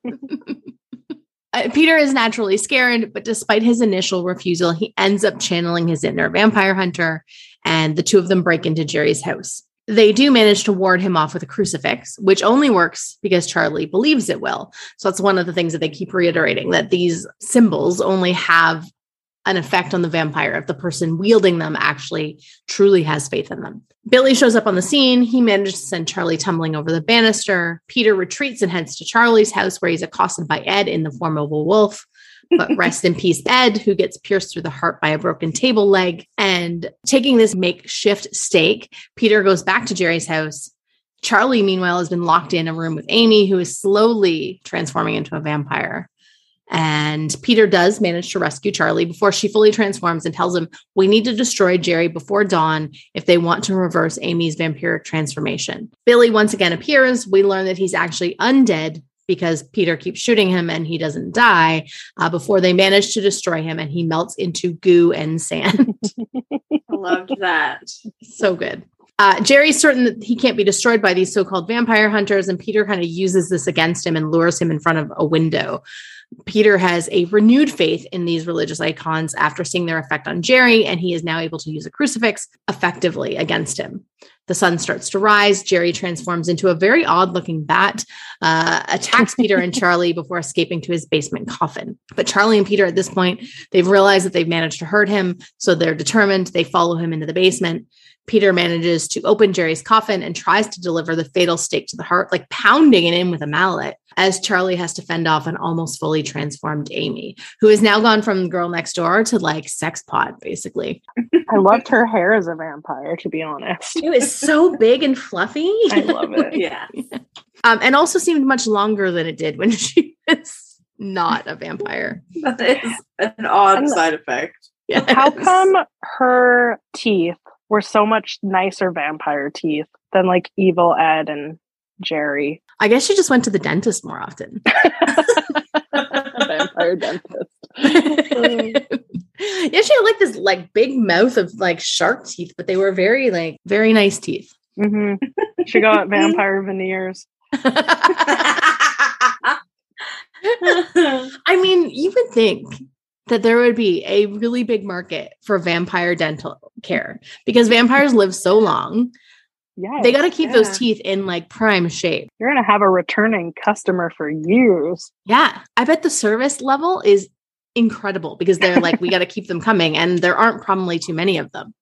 S1: Uh, Peter is naturally scared, but despite his initial refusal, he ends up channeling his inner vampire hunter, and the two of them break into Jerry's house. They do manage to ward him off with a crucifix, which only works because Charlie believes it will. So that's one of the things that they keep reiterating, that these symbols only have an effect on the vampire if the person wielding them actually truly has faith in them. Billy shows up on the scene. He manages to send Charlie tumbling over the banister. Peter retreats and heads to Charlie's house, where he's accosted by Ed in the form of a wolf. But rest in peace, Ed, who gets pierced through the heart by a broken table leg. And taking this makeshift stake, Peter goes back to Jerry's house. Charlie, meanwhile, has been locked in a room with Amy, who is slowly transforming into a vampire. And Peter does manage to rescue Charlie before she fully transforms and tells him, we need to destroy Jerry before dawn if they want to reverse Amy's vampiric transformation. Billy once again appears. We learn that he's actually undead because Peter keeps shooting him and he doesn't die uh, before they manage to destroy him, and he melts into goo and sand.
S6: I loved that.
S1: So good. Uh, Jerry's certain that he can't be destroyed by these so-called vampire hunters, and Peter kind of uses this against him and lures him in front of a window. Peter has a renewed faith in these religious icons after seeing their effect on Jerry, and he is now able to use a crucifix effectively against him. The sun starts to rise. Jerry transforms into a very odd-looking bat, uh, attacks Peter and Charlie before escaping to his basement coffin. But Charlie and Peter, at this point, they've realized that they've managed to hurt him, so they're determined. They follow him into the basement. Peter manages to open Jerry's coffin and tries to deliver the fatal stake to the heart, like pounding it in with a mallet, as Charlie has to fend off an almost fully transformed Amy, who has now gone from girl next door to like sex pot, basically.
S5: I loved her hair as a vampire, to be honest.
S1: It was so big and fluffy.
S5: I love it.
S6: Yeah.
S1: Um, and also seemed much longer than it did when she was not a vampire.
S6: That is an odd
S5: And-
S6: side effect.
S1: Yes.
S5: How come her teeth were so much nicer vampire teeth than like Evil Ed and Jerry?
S1: I guess she just went to the dentist more often.
S5: Vampire dentist.
S1: Yeah, she had like this like big mouth of like shark teeth, but they were very like very nice teeth.
S5: hmm She got vampire veneers.
S1: I mean, you would think that there would be a really big market for vampire dental care because vampires live so long.
S5: Yeah,
S1: They got to keep
S6: Yeah.
S1: those teeth in like prime shape.
S5: you're gonna have a returning customer for years.
S1: Yeah. I bet the service level is incredible because they're like, we got to keep them coming. And there aren't probably too many of them.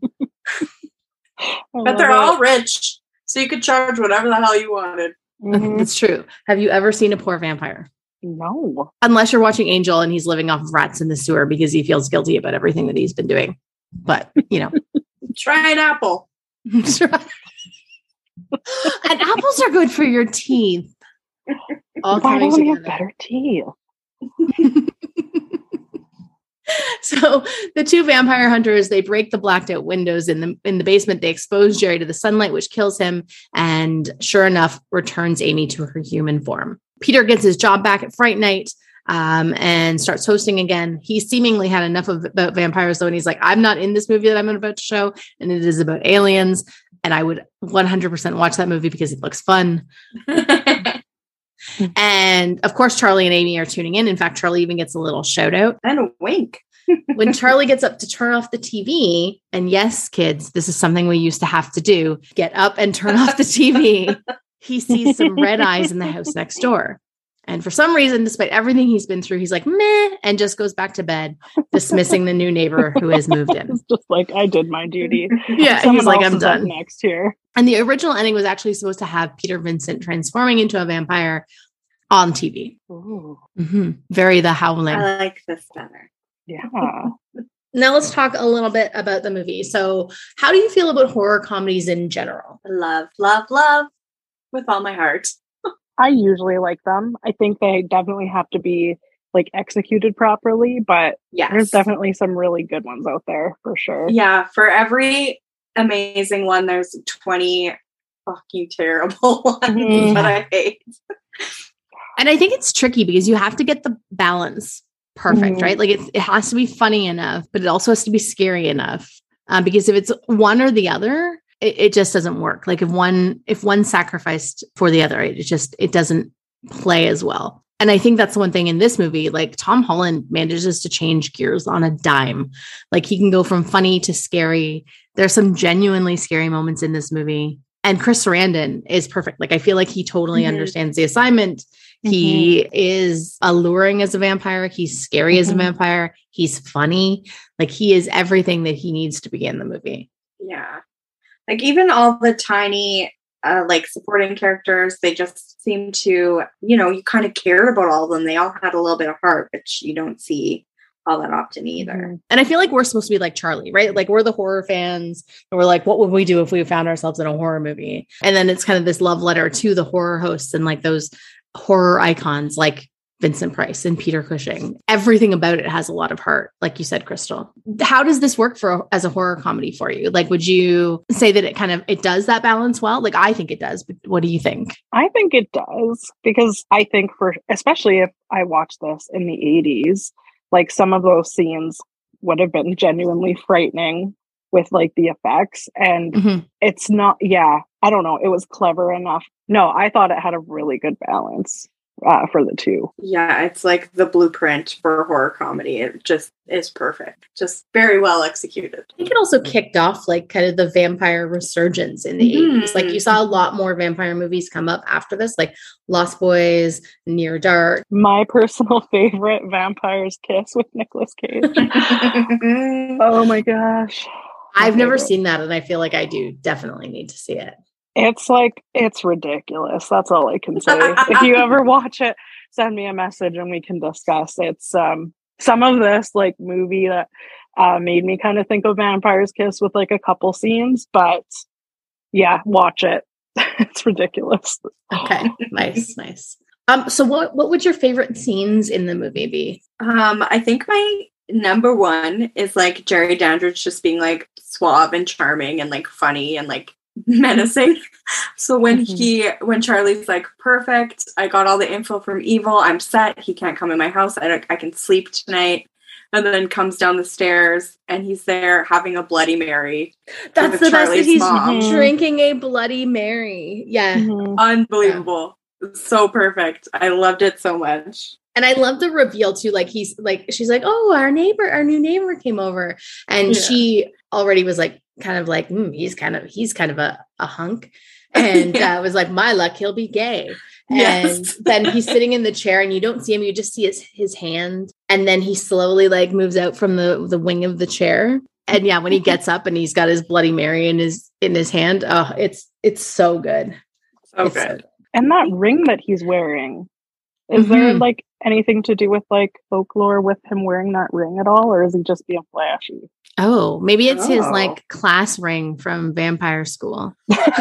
S6: But they're all rich, so you could charge whatever the hell you wanted.
S5: Mhm.
S1: That's true. Have you ever seen a poor vampire?
S5: No.
S1: Unless you're watching Angel and he's living off of rats in the sewer because he feels guilty about everything that he's been doing. But, you know.
S6: Try an apple.
S1: And apples are good for your teeth. All
S5: Why
S1: coming
S5: don't we have
S1: together.
S5: better teeth?
S1: So the two vampire hunters, they break the blacked out windows in the in the basement. They expose Jerry to the sunlight, which kills him, and sure enough, returns Amy to her human form. Peter gets his job back at Fright Night um, and starts hosting again. He seemingly had enough of about vampires, though, and he's like, I'm not in this movie that I'm about to show, and it is about aliens, and I would one hundred percent watch that movie because it looks fun. And of course, Charlie and Amy are tuning in. In fact, Charlie even gets a little shout out.
S6: And a wink.
S1: When Charlie gets up to turn off the T V, and yes, kids, this is something we used to have to do, get up and turn off the T V, he sees some red eyes in the house next door. And for some reason, despite everything he's been through, he's like, meh, and just goes back to bed, dismissing the new neighbor who has moved in.
S5: It's just like, I did my duty.
S1: Yeah,
S5: Someone
S1: he's like,
S5: else
S1: I'm
S5: is up
S1: done.
S5: next here.
S1: And the original ending was actually supposed to have Peter Vincent transforming into a vampire on T V.
S5: Ooh,
S1: Mm-hmm. Very The Howling.
S6: I like this better.
S5: yeah.
S1: Now let's talk a little bit about the movie. So how do you feel about horror comedies in general?
S6: Love, love, love with all my heart.
S5: I usually like them. I think they definitely have to be like executed properly, but
S6: Yes.
S5: there's definitely some really good ones out there for sure.
S6: Yeah, for every amazing one, there's twenty fucking terrible ones
S5: Mhm.
S6: that I hate.
S1: And I think it's tricky because you have to get the balance perfect,
S5: Mhm.
S1: right? Like it, it has to be funny enough, but it also has to be scary enough. Um, because if it's one or the other, it, it just doesn't work. Like if one if one sacrificed for the other, it just it doesn't play as well. And I think that's the one thing in this movie, like Tom Holland manages to change gears on a dime. Like he can go from funny to scary. There's some genuinely scary moments in this movie. And Chris Sarandon is perfect. Like I feel like he totally
S6: Mhm.
S1: understands the assignment. He is alluring as a vampire. He's scary as a
S5: Mhm.
S1: vampire. He's funny. Like he is everything that he needs to be in the movie.
S6: Yeah. Like even all the tiny uh, like supporting characters, they just seem to, you know, you kind of cared about all of them. They all had a little bit of heart, which you don't see all that often either.
S5: Mhm.
S1: And I feel like we're supposed to be like Charlie, right? Like we're the horror fans. And we're like, what would we do if we found ourselves in a horror movie? And then it's kind of this love letter to the horror hosts and like those horror icons like Vincent Price and Peter Cushing. Everything about it has a lot of heart, like you said, Crystal. How does this work for as a horror comedy for you? Like, would you say that it kind of it does that balance well? Like, I think it does, but what do you think?
S5: I think it does because I think for, especially if I watched this in the eighties, like some of those scenes would have been genuinely frightening with like the effects, and
S1: Mhm.
S5: it's not, yeah, I don't know, it was clever enough. No, I thought it had a really good balance uh, for the two.
S6: Yeah, it's like the blueprint for horror comedy. It just is perfect. Just very well executed.
S1: I think it also kicked off like kind of the vampire resurgence in the
S6: Mhm.
S1: eighties. Like you saw a lot more vampire movies come up after this, like Lost Boys, Near Dark.
S5: My personal favorite, Vampire's Kiss with Nicolas Cage. Oh my gosh. My
S1: I've never
S5: favorite.
S1: seen that, and I feel like I do definitely need to see it.
S5: It's like, it's ridiculous. That's all I can say. If you ever watch it, send me a message and we can discuss. It's um some of this like movie that uh, made me kind of think of Vampire's Kiss with like a couple scenes, but yeah, watch it. It's ridiculous.
S1: Okay, nice, nice. Um, so what what would your favorite scenes in the movie be?
S6: Um, I think my number one is like Jerry Dandridge just being like suave and charming and like funny and like menacing. So when
S5: Mhm.
S6: he when Charlie's like, perfect, I got all the info from Evil, I'm set, he can't come in my house, I don't, I can sleep tonight, and then comes down the stairs and he's there having a Bloody Mary.
S1: That's
S6: with
S1: the best.
S6: Charlie's
S1: He's
S6: mom.
S1: drinking a Bloody Mary. Yeah.
S5: Mhm.
S6: Unbelievable. So perfect. I loved it so much.
S1: And I love the reveal too. Like he's like, she's like, oh, our neighbor, our new neighbor came over. And
S6: Yeah.
S1: she already was like, kind of like, hmm, he's kind of, he's kind of a, a hunk. And
S6: Yeah.
S1: uh, was like, my luck, he'll be gay.
S6: Yes.
S1: And then he's sitting in the chair and you don't see him. You just see his, his hand. And then he slowly like moves out from the, the wing of the chair. And yeah, when he gets up and he's got his Bloody Mary in his, in his hand. Oh, it's, it's so good.
S6: So
S1: It's
S6: good.
S5: And that ring that he's wearing, is there
S1: Mhm.
S5: like anything to do with like folklore with him wearing that ring at all, or is he just being flashy?
S1: Oh, maybe it's his
S6: Oh.
S1: like class ring from vampire school.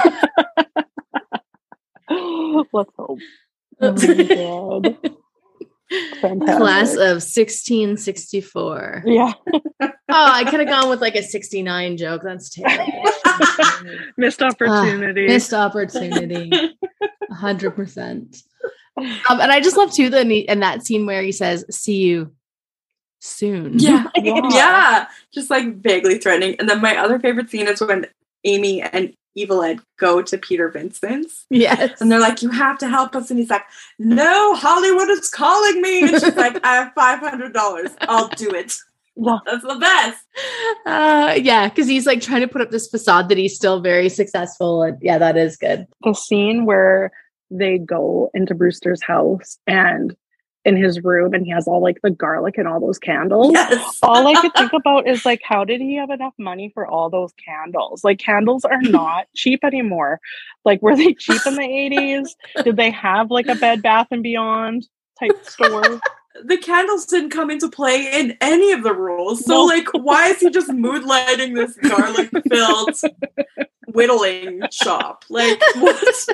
S5: Let's hope. Oh my god. Fantastic.
S1: Class of sixteen sixty-four.
S5: Yeah.
S1: Oh, I could have gone with like a sixty-nine joke. That's terrible.
S5: Missed opportunity.
S1: Ah, missed opportunity. A hundred percent. Um, and I just love too the and that scene where he says, "See you soon."
S6: Yeah.
S5: Yeah.
S6: Yeah. Just like vaguely threatening. And then my other favorite scene is when Amy and Evil Ed go to Peter Vincent's
S1: Yes.
S6: and they're like, you have to help us. And he's like, no, Hollywood is calling me. And she's like, I have five hundred dollars. I'll do it.
S5: Yeah.
S6: That's the best.
S1: Uh, yeah, because he's like trying to put up this facade that he's still very successful. And yeah, that is good.
S5: The scene where they go into Brewster's house and in his room and he has all like the garlic and all those candles.
S6: Yes.
S5: All I could think about is like, how did he have enough money for all those candles? Like, candles are not cheap anymore. Like, were they cheap in the eighties? Did they have like a Bed Bath and Beyond type store?
S6: The candles didn't come into play in any of the rules. So,
S5: No.
S6: like, why is he just mood lighting this garlic filled whittling shop? Like, what?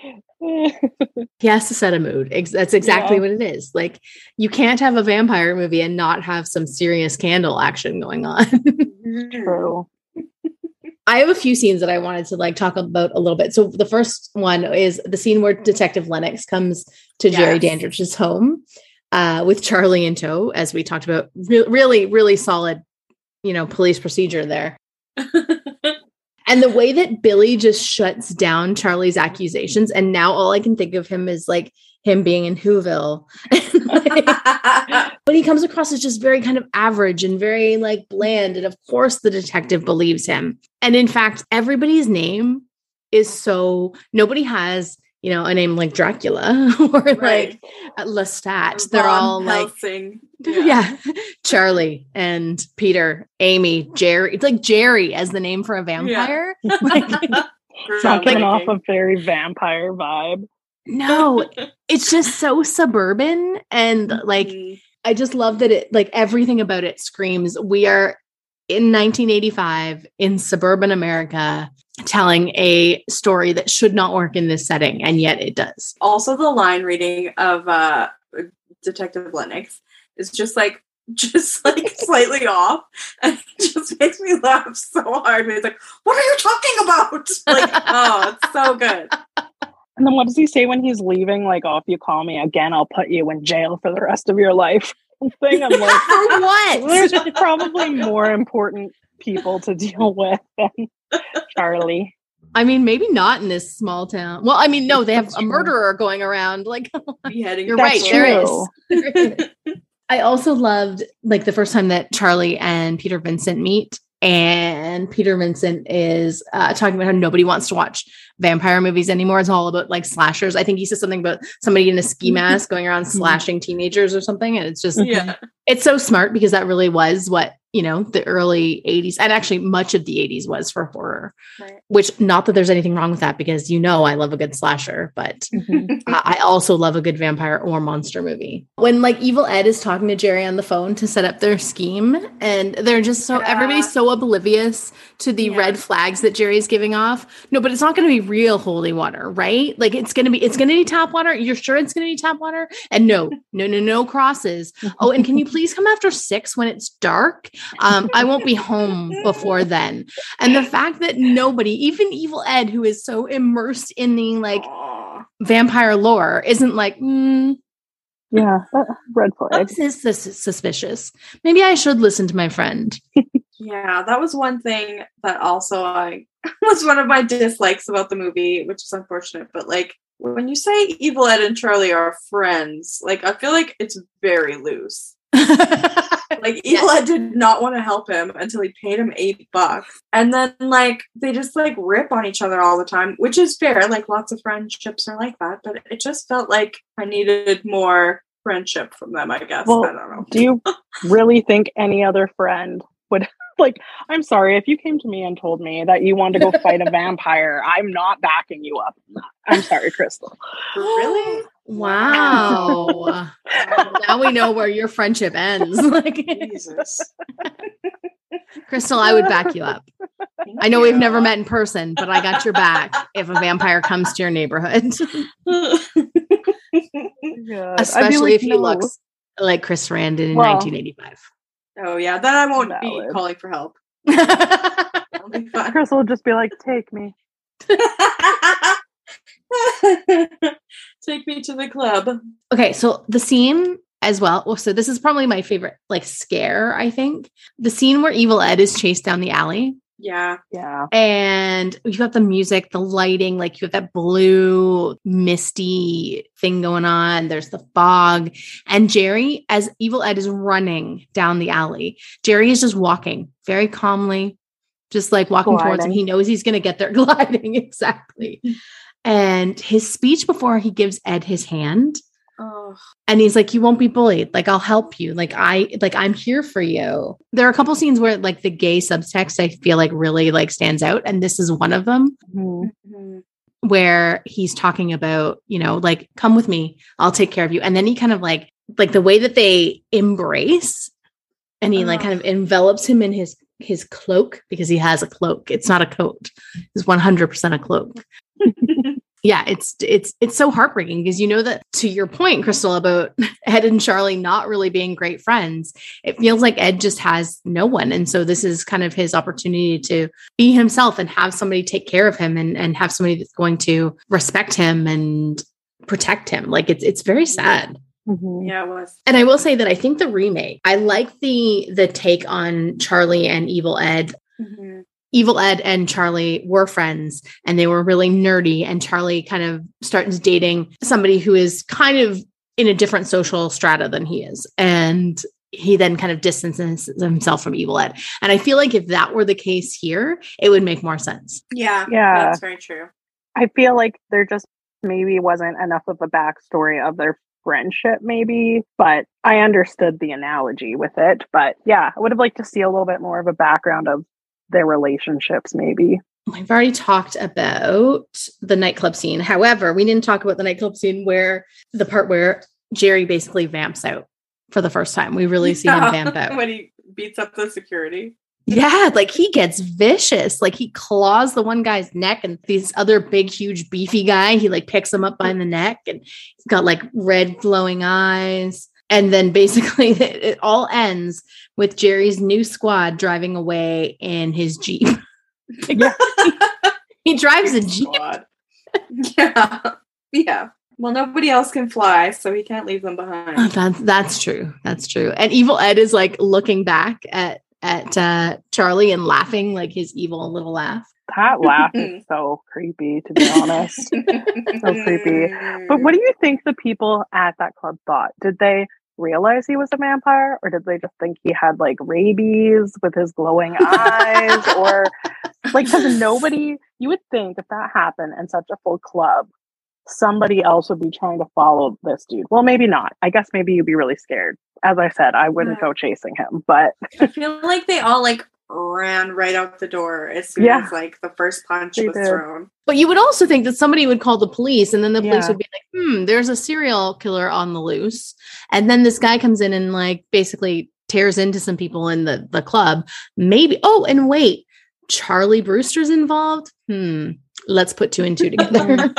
S1: He has to set a mood. Ex- That's exactly
S5: Yeah.
S1: what it is. Like, you can't have a vampire movie and not have some serious candle action going on.
S5: True.
S1: I have a few scenes that I wanted to like talk about a little bit. So the first one is the scene where Detective Lennox comes to Jerry
S6: Yes.
S1: Dandridge's home uh, with Charlie in tow, as we talked about. Re- really, really solid, you know, police procedure there. And the way that Billy just shuts down Charlie's accusations, and now all I can think of him is like him being in Whoville. Like, but he comes across as just very kind of average and very like bland. And of course, the detective believes him. And in fact, everybody's name is so nobody has, you know, a name like Dracula or
S6: Right.
S1: like Lestat. They're
S6: Von
S1: all like,
S6: Helsing.
S1: yeah. Charlie and Peter, Amy, Jerry. It's like Jerry as the name for a vampire. Like,
S5: It's not giving off a very vampire vibe.
S1: no, it's just so suburban. And like,
S6: Mhm.
S1: I just love that it, like, everything about it screams, we are in nineteen eighty-five in suburban America telling a story that should not work in this setting. And yet it does.
S6: Also, the line reading of uh, Detective Lennox is just like, just like slightly off, and it just makes me laugh so hard. He's like, "What are you talking about?" Like, oh, it's so good.
S5: And then what does he say when he's leaving? Like, oh, if you call me again, I'll put you in jail for the rest of your life. Thing. I'm like,
S1: For what?
S5: there's probably more important people to deal with than Charlie.
S1: I mean, maybe not in this small town. Well, I mean, no, they have a murderer going around. Like,
S6: Beheading.
S1: you're
S5: That's
S1: right, there is.
S5: true.
S1: There is. I also loved like the first time that Charlie and Peter Vincent meet. And Peter Vincent is uh, talking about how nobody wants to watch vampire movies anymore. It's all about like slashers. I think he says something about somebody in a ski mask going around slashing teenagers or something. And it's just,
S6: Yeah.
S1: it's so smart because that really was what, you know, the early eighties and actually much of the eighties was for horror,
S6: Right.
S1: which not that there's anything wrong with that because, you know, I love a good slasher, but
S5: Mhm.
S1: I I also love a good vampire or monster movie. When like Evil Ed is talking to Jerry on the phone to set up their scheme and they're just so,
S6: Yeah.
S1: everybody's so oblivious to the
S6: Yeah.
S1: red flags that Jerry's giving off. No, but it's not going to be real holy water, right? Like it's going to be, it's going to be tap water. You're sure it's going to be tap water? And no, no, no, no crosses. Oh, and can you please come after six when it's dark? Um, I won't be home before then. And the fact that nobody, even Evil Ed, who is so immersed in the like
S6: Aw.
S1: vampire lore, isn't like, mm,
S5: Yeah, that- red flag.
S1: this is sus- suspicious. Maybe I should listen to my friend.
S6: Yeah, that was one thing that also I was one of my dislikes about the movie, which is unfortunate. But like when you say Evil Ed and Charlie are friends, like I feel like it's very loose. Like Evil Ed did not want to help him until he paid him eight bucks. And then like they just like rip on each other all the time, which is fair. Like lots of friendships are like that, but it just felt like I needed more friendship from them, I guess.
S5: Well,
S6: I don't know.
S5: Do you really think any other friend would like, I'm sorry, if you came to me and told me that you wanted to go fight a vampire, I'm not backing you up. I'm sorry, Crystal.
S6: Really?
S1: Wow. Now we know where your friendship ends. Like,
S6: Jesus.
S1: Crystal, I would back you up. I know we've never met in person, but I got your back if a vampire comes to your neighborhood,
S5: Yeah,
S1: especially if he
S5: no.
S1: looks like Chris Sarandon in
S5: Well,
S1: nineteen eighty-five.
S6: Oh yeah, then I won't be
S5: Valid.
S6: calling for help. I'll be fine.
S5: Crystal will just be like, take me.
S6: Take me to the club.
S1: Okay, so the scene as well. well, So this is probably my favorite, like scare. I think the scene where Evil Ed is chased down the alley.
S6: Yeah.
S5: Yeah.
S1: And you got the music, the lighting, like you have that blue, misty thing going on. There's the fog. And Jerry, as Evil Ed is running down the alley, Jerry is just walking very calmly, just like walking
S5: Gliding.
S1: towards him. He knows he's going to get there gliding. Exactly. And his speech before he gives Ed his hand,
S6: Oh.
S1: and he's like, you won't be bullied. Like, I'll help you. Like, I, like, I'm here for you. There are a couple scenes where like the gay subtext, I feel like really like stands out. And this is one of them
S5: Mhm.
S6: Mhm.
S1: where he's talking about, you know, like, come with me, I'll take care of you. And then he kind of like, like the way that they embrace and he like
S6: Oh.
S1: kind of envelops him in his, his cloak because he has a cloak. It's not a coat. It's one hundred percent a cloak. Yeah, it's it's it's so heartbreaking because you know that to your point, Crystal, about Ed and Charlie not really being great friends, it feels like Ed just has no one. And so this is kind of his opportunity to be himself and have somebody take care of him and, and have somebody that's going to respect him and protect him. Like it's it's very sad.
S5: Mhm.
S6: Yeah, it was.
S1: And I will say that I think the remake, I like the the take on Charlie and Evil Ed.
S6: Mhm.
S1: Evil Ed and Charlie were friends and they were really nerdy. And Charlie kind of starts dating somebody who is kind of in a different social strata than he is. And he then kind of distances himself from Evil Ed. And I feel like if that were the case here, it would make more sense.
S6: Yeah.
S5: Yeah.
S6: That's very true.
S5: I feel like there just maybe wasn't enough of a backstory of their friendship, maybe, but I understood the analogy with it. But yeah, I would have liked to see a little bit more of a background of their relationships, maybe.
S1: We've already talked about the nightclub scene. However, we didn't talk about the nightclub scene where the part where Jerry basically vamps out for the first time. We really see him vamp out.
S6: When he beats up the security.
S1: Yeah, like he gets vicious. Like he claws the one guy's neck and this other big, huge, beefy guy, he like picks him up by the neck and he's got like red glowing eyes. And then basically it, it all ends with Jerry's new squad driving away in his Jeep.
S5: Yeah.
S1: He drives a Jeep.
S6: God. Yeah. Yeah. Well, nobody else can fly, so he can't leave them behind.
S1: Oh, that's, that's true. That's true. And Evil Ed is like looking back at, at at uh, Charlie and laughing like his evil little laugh.
S5: That laugh is so creepy, to be honest. So creepy. But what do you think the people at that club thought? Did they realize he was a vampire, or did they just think he had like rabies with his glowing eyes? Or like, because nobody, you would think if that happened in such a full club, somebody else would be trying to follow this dude. Well, maybe not. I guess maybe you'd be really scared. As I said, I wouldn't go chasing him, but
S6: I feel like they all like ran right out the door as soon
S5: Yeah.
S6: as like the first punch
S5: They
S6: was
S5: did.
S6: thrown.
S1: But you would also think that somebody would call the police, and then the police
S5: Yeah.
S1: would be like, hmm, there's a serial killer on the loose. And then this guy comes in and like basically tears into some people in the, the club. Maybe, oh, and wait, Charlie Brewster's involved? Hmm, let's put two and two together.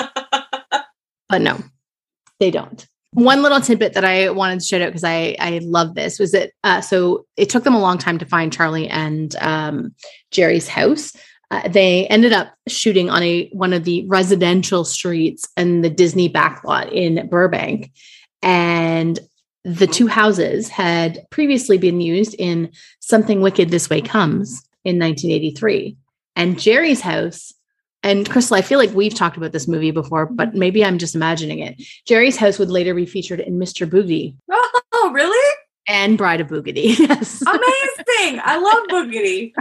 S1: But no, they don't. One little tidbit that I wanted to shout out because I, I love this was that, uh, so it took them a long time to find Charlie and um, Jerry's house. Uh, they ended up shooting on a one of the residential streets in the Disney backlot in Burbank. And the two houses had previously been used in Something Wicked This Way Comes in nineteen eighty-three. And Jerry's house, and Crystal, I feel like we've talked about this movie before, but maybe I'm just imagining it. Jerry's house would later be featured in Mister Boogedy
S6: Oh, really?
S1: and Bride of Boogedy. Yes.
S6: Amazing. I love Boogedy.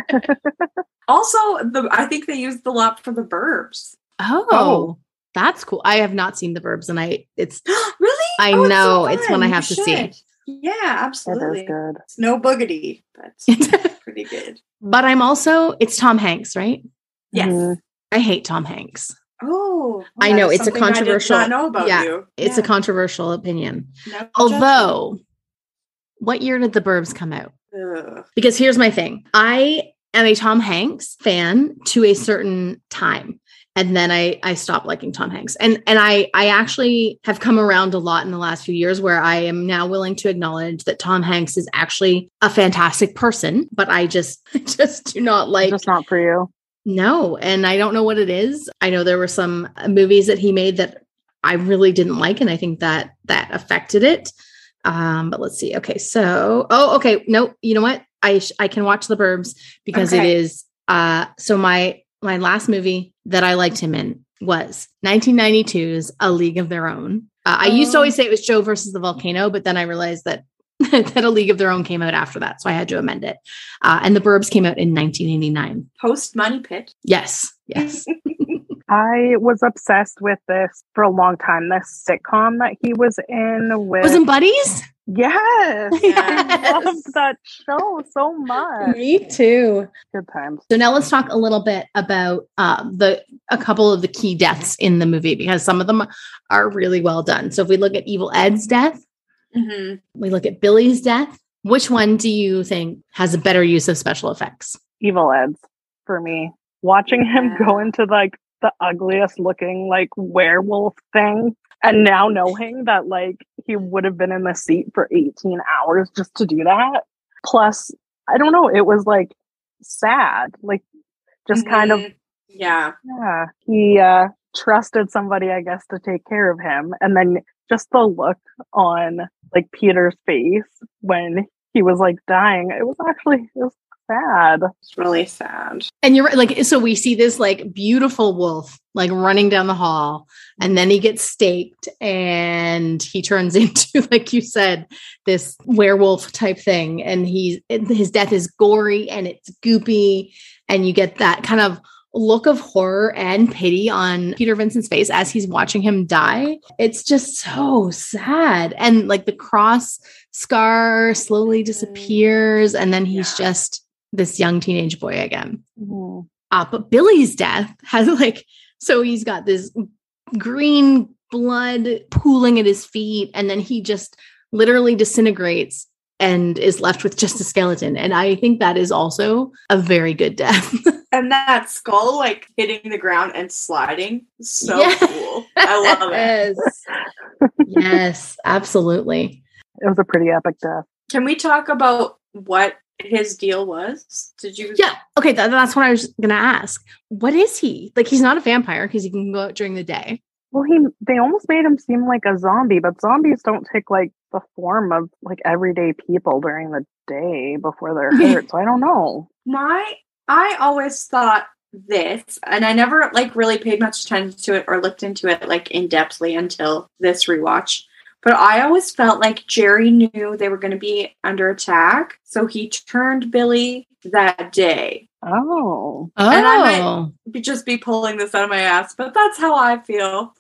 S6: Also, the I think they used the lot for the Burbs.
S1: Oh,
S5: Oh.
S1: that's cool. I have not seen the Burbs, and I it's
S6: Really?
S1: I
S6: Oh,
S1: know.
S6: so
S1: It's
S6: fun.
S1: one I
S6: You
S1: have to see.
S6: should. Yeah,
S5: It
S6: absolutely.
S5: is good.
S6: It's no boogedy, but it's pretty good.
S1: but I'm also it's Tom Hanks, right?
S6: Yes.
S5: Mhm.
S1: I hate Tom Hanks.
S6: Oh,
S1: I
S6: that
S1: know,
S6: is
S1: it's a
S6: something I did
S1: controversial-
S6: not know about
S1: yeah,
S6: you.
S1: It's a
S6: Yeah.
S1: controversial opinion.
S6: No
S1: Although, what year did the Burbs come out?
S6: judgment. Ugh.
S1: Because here's my thing. I am a Tom Hanks fan to a certain time. And then I I stopped liking Tom Hanks. And and I I actually have come around a lot in the last few years where I am now willing to acknowledge that Tom Hanks is actually a fantastic person, but I just I just do not like
S5: Just not for you.
S1: no, and I don't know what it is. I know there were some movies that he made that I really didn't like, and I think that that affected it. Um, but let's see. Okay, so oh, okay, no, you know what? I sh- I can watch The Burbs because it
S6: Okay.
S1: is. Uh, so my my last movie that I liked him in was nineteen ninety-two's A League of Their Own. Uh, I used to
S6: Oh.
S1: always say it was Joe versus the Volcano, but then I realized that that A League of Their Own came out after that, so I had to amend it. Uh, and The Burbs came out in nineteen eighty-nine.
S6: Post Money Pit.
S1: Yes, yes.
S5: I was obsessed with this for a long time. This sitcom that he was in with.
S1: Wasn't Buddies?
S5: Yes. I
S1: Yes.
S5: loved that show so much.
S1: Me too.
S5: Good times.
S1: So now let's talk a little bit about uh, the a couple of the key deaths in the movie because some of them are really well done. So if we look at Evil Ed's death,
S6: Mm-hmm.
S1: we look at Billy's death. Which one do you think has a better use of special effects?
S5: Evil Ed's for me. Watching him
S6: Yeah.
S5: go into like the ugliest looking like werewolf thing, and now knowing that like he would have been in the seat for eighteen hours just to do that. Plus, I don't know, it was like sad. Like just kind of
S6: Mhm. Yeah.
S5: yeah. He uh trusted somebody, I guess, to take care of him. And then just the look on like Peter's face when he was like dying, it was actually it was sad.
S6: It's really sad.
S1: And you're right, like, so we see this like beautiful wolf like running down the hall, and then he gets staked and he turns into, like you said, this werewolf type thing. And he's his death is gory and it's goopy, and you get that kind of look of horror and pity on Peter Vincent's face as he's watching him die. It's just so sad. And like the cross scar slowly disappears, and then he's
S6: Yeah.
S1: just this young teenage boy again.
S5: Mhm.
S1: Uh, but Billy's death has like, so he's got this green blood pooling at his feet, and then he just literally disintegrates and is left with just a skeleton. And I think that is also a very good death.
S6: And that skull like hitting the ground and sliding. So
S1: Yes.
S6: cool. I love it.
S1: Yes. Yes, absolutely.
S5: It was a pretty epic death.
S6: Can we talk about what his deal was? Did you
S1: Yeah. Okay. That, that's what I was going to ask. What is he? Like, he's not a vampire because he can go out during the day.
S5: Well, he they almost made him seem like a zombie, but zombies don't take like the form of like everyday people during the day before they're hurt. So I don't know.
S6: My, I always thought this, and I never like really paid much attention to it or looked into it like in depthly until this rewatch. But I always felt like Jerry knew they were going to be under attack, so he turned Billy that day.
S5: Oh.
S1: Oh.
S6: And I might be, just be pulling this out of my ass, but that's how I feel.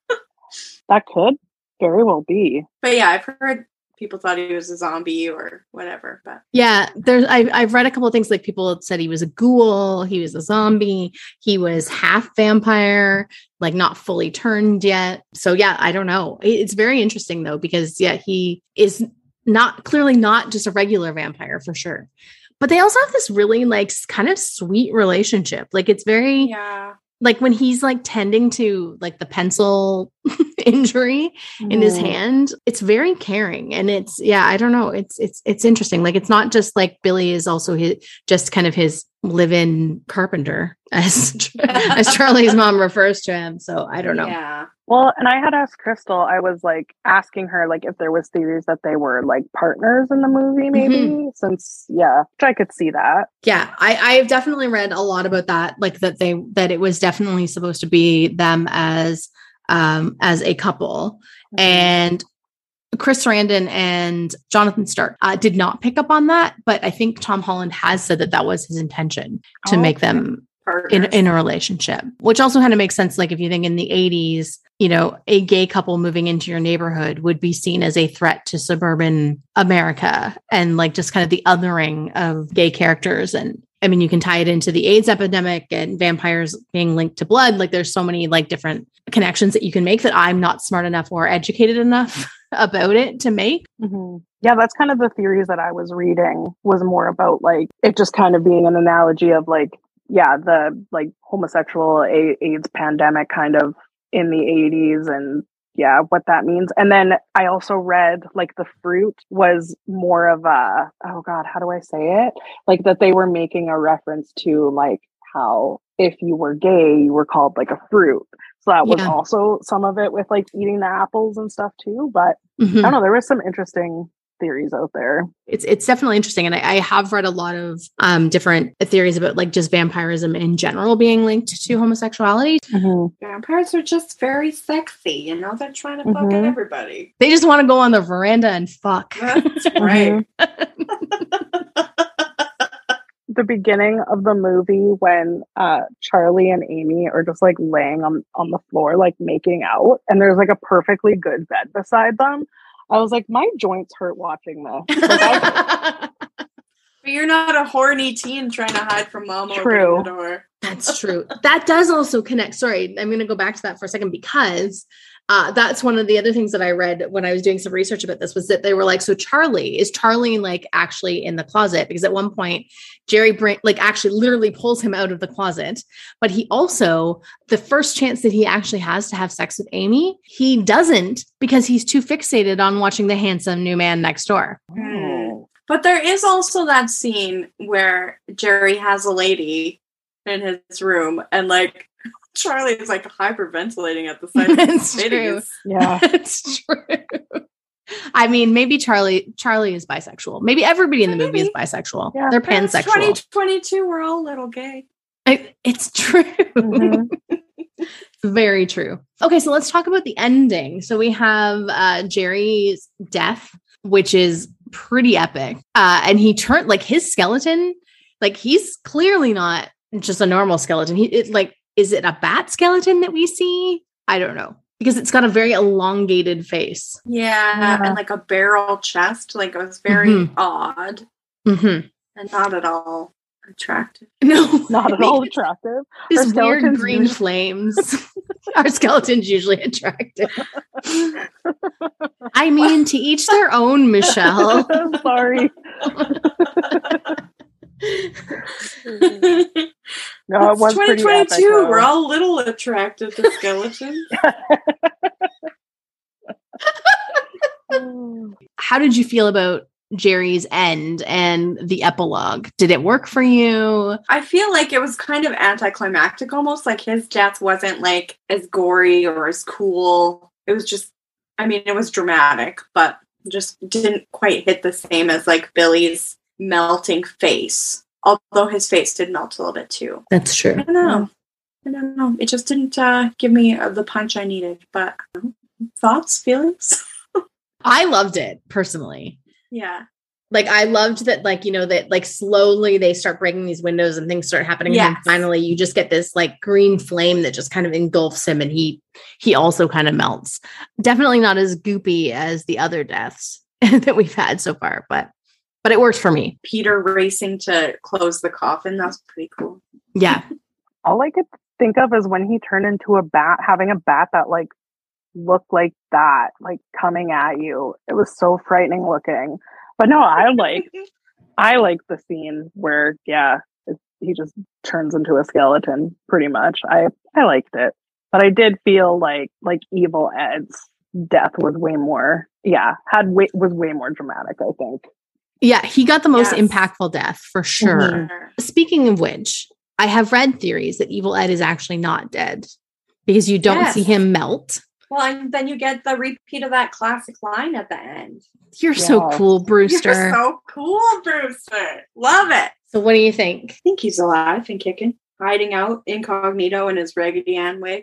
S5: That could very well be.
S6: But yeah, I've heard people thought he was a zombie or whatever. But
S1: yeah, there's I've I've read a couple of things like people had said he was a ghoul, he was a zombie, he was half vampire, like not fully turned yet. So yeah, I don't know. It's very interesting though, because yeah, he is not clearly not just a regular vampire for sure. But they also have this really like kind of sweet relationship. Like it's very
S6: yeah.
S1: Like when he's like tending to like the pencil injury mm. in his hand, it's very caring. And it's, yeah, I don't know. It's, it's, it's interesting. Like, it's not just like Billy is also his, just kind of his live-in carpenter as, as Charlie's mom refers to him. So I don't know.
S6: Yeah.
S5: Well, and I had asked Crystal, I was like asking her like if there was theories that they were like partners in the movie, maybe mm-hmm. since, yeah, which I could see that.
S1: Yeah, I, I've definitely read a lot about that, like that they that it was definitely supposed to be them as um as a couple. Mm-hmm. And Chris Sarandon and Jonathan Stark uh, did not pick up on that, but I think Tom Holland has said that that was his intention to
S5: oh,
S1: make them in, in a relationship, which also kind of makes sense. Like if you think in the eighties, you know, a gay couple moving into your neighborhood would be seen as a threat to suburban America and like just kind of the othering of gay characters. And I mean, you can tie it into the AIDS epidemic and vampires being linked to blood. Like there's so many like different connections that you can make that I'm not smart enough or educated enough about it to make.
S5: Mm-hmm. Yeah, that's kind of the theories that I was reading was more about like it just kind of being an analogy of like, yeah, the like homosexual a- AIDS pandemic kind of in the eighties and yeah, what that means. And then I also read like the fruit was more of a, oh God, how do I say it? Like that they were making a reference to like how if you were gay, you were called like a fruit. So that was yeah. also some of it with like eating the apples and stuff too. But mm-hmm. I don't know, there was some interesting theories out there.
S1: It's it's definitely interesting. And I, I have read a lot of um, different theories about like just vampirism in general being linked to homosexuality.
S6: Mm-hmm. Vampires are just very sexy. You know, they're trying to fuck mm-hmm. everybody.
S1: They just want to go on the veranda and fuck.
S6: That's right.
S5: The beginning of the movie when uh, Charlie and Amy are just like laying on, on the floor, like making out, and there's like a perfectly good bed beside them. I was like, my joints hurt watching this. Like, I,
S6: but you're not a horny teen trying to hide from mom
S5: true.
S6: Opening the door.
S1: That's true. That does also connect. Sorry, I'm going to go back to that for a second because uh, that's one of the other things that I read when I was doing some research about this was that they were like, so Charlie, is Charlie like actually in the closet? Because at one point, Jerry bring, like actually literally pulls him out of the closet. But he also, the first chance that he actually has to have sex with Amy, he doesn't because he's too fixated on watching the handsome new man next door.
S6: Mm. But there is also that scene where Jerry has a lady in his room and like Charlie is like hyperventilating at the sight of his
S1: true.
S5: Yeah,
S1: it's true. I mean, maybe Charlie Charlie is bisexual. Maybe everybody in the maybe. movie is bisexual. Yeah. They're pansexual.
S6: twenty twenty-two, we're all a little gay.
S1: I, it's true. Mm-hmm. Very true. Okay, so let's talk about the ending. So we have uh, Jerry's death, which is pretty epic. Uh, and he turned like his skeleton, like he's clearly not just a normal skeleton. He it like, is it a bat skeleton that we see? I don't know. Because it's got a very elongated face.
S6: Yeah, yeah. And like a barrel chest. Like it was very mm-hmm. odd.
S1: Mm-hmm.
S6: And not at all attractive.
S1: No.
S5: Not at all attractive.
S1: These weird green usually- flames. Our skeletons usually attractive. I mean, to each their own, Michelle.
S5: Sorry. No, it was
S6: twenty twenty-two. Epic, we're all a little attracted to skeletons.
S1: How did you feel about Jerry's end and the epilogue? Did it work for you?
S6: I feel like it was kind of anticlimactic almost. Like his death wasn't like as gory or as cool. It was just, I mean, it was dramatic, but just didn't quite hit the same as like Billy's melting face. Although his face did melt a little bit too.
S1: That's true.
S6: I don't know. I don't know. It just didn't uh, give me uh, the punch I needed. But um, thoughts, feelings?
S1: I loved it personally.
S6: Yeah.
S1: Like I loved that, like, you know, that like slowly they start breaking these windows and things start happening.
S6: Yes.
S1: And then finally you just get this like green flame that just kind of engulfs him and he, he also kind of melts. Definitely not as goopy as the other deaths that we've had so far, but, but it works for me.
S6: Peter racing to close the coffin. That's pretty cool.
S1: Yeah.
S5: All I could think of is when he turned into a bat, having a bat that like looked like that, like coming at you. It was so frightening looking. But no, I like, I like the scene where, yeah, it, he just turns into a skeleton pretty much. I, I liked it, but I did feel like, like Evil Ed's death was way more, yeah, had way, was way more dramatic, I think.
S1: Yeah. He got the most
S6: Yes.
S1: impactful death for sure.
S6: Mhm.
S1: Speaking of which, I have read theories that Evil Ed is actually not dead because you don't
S6: Yes.
S1: see him melt.
S6: Well, and then you get the repeat of that classic line at the end.
S1: You're so
S5: Yeah.
S1: cool, Brewster.
S6: You're so cool, Brewster. Love it.
S1: So what do you think?
S6: I think he's alive and kicking, hiding out incognito in his Raggedy Ann wig.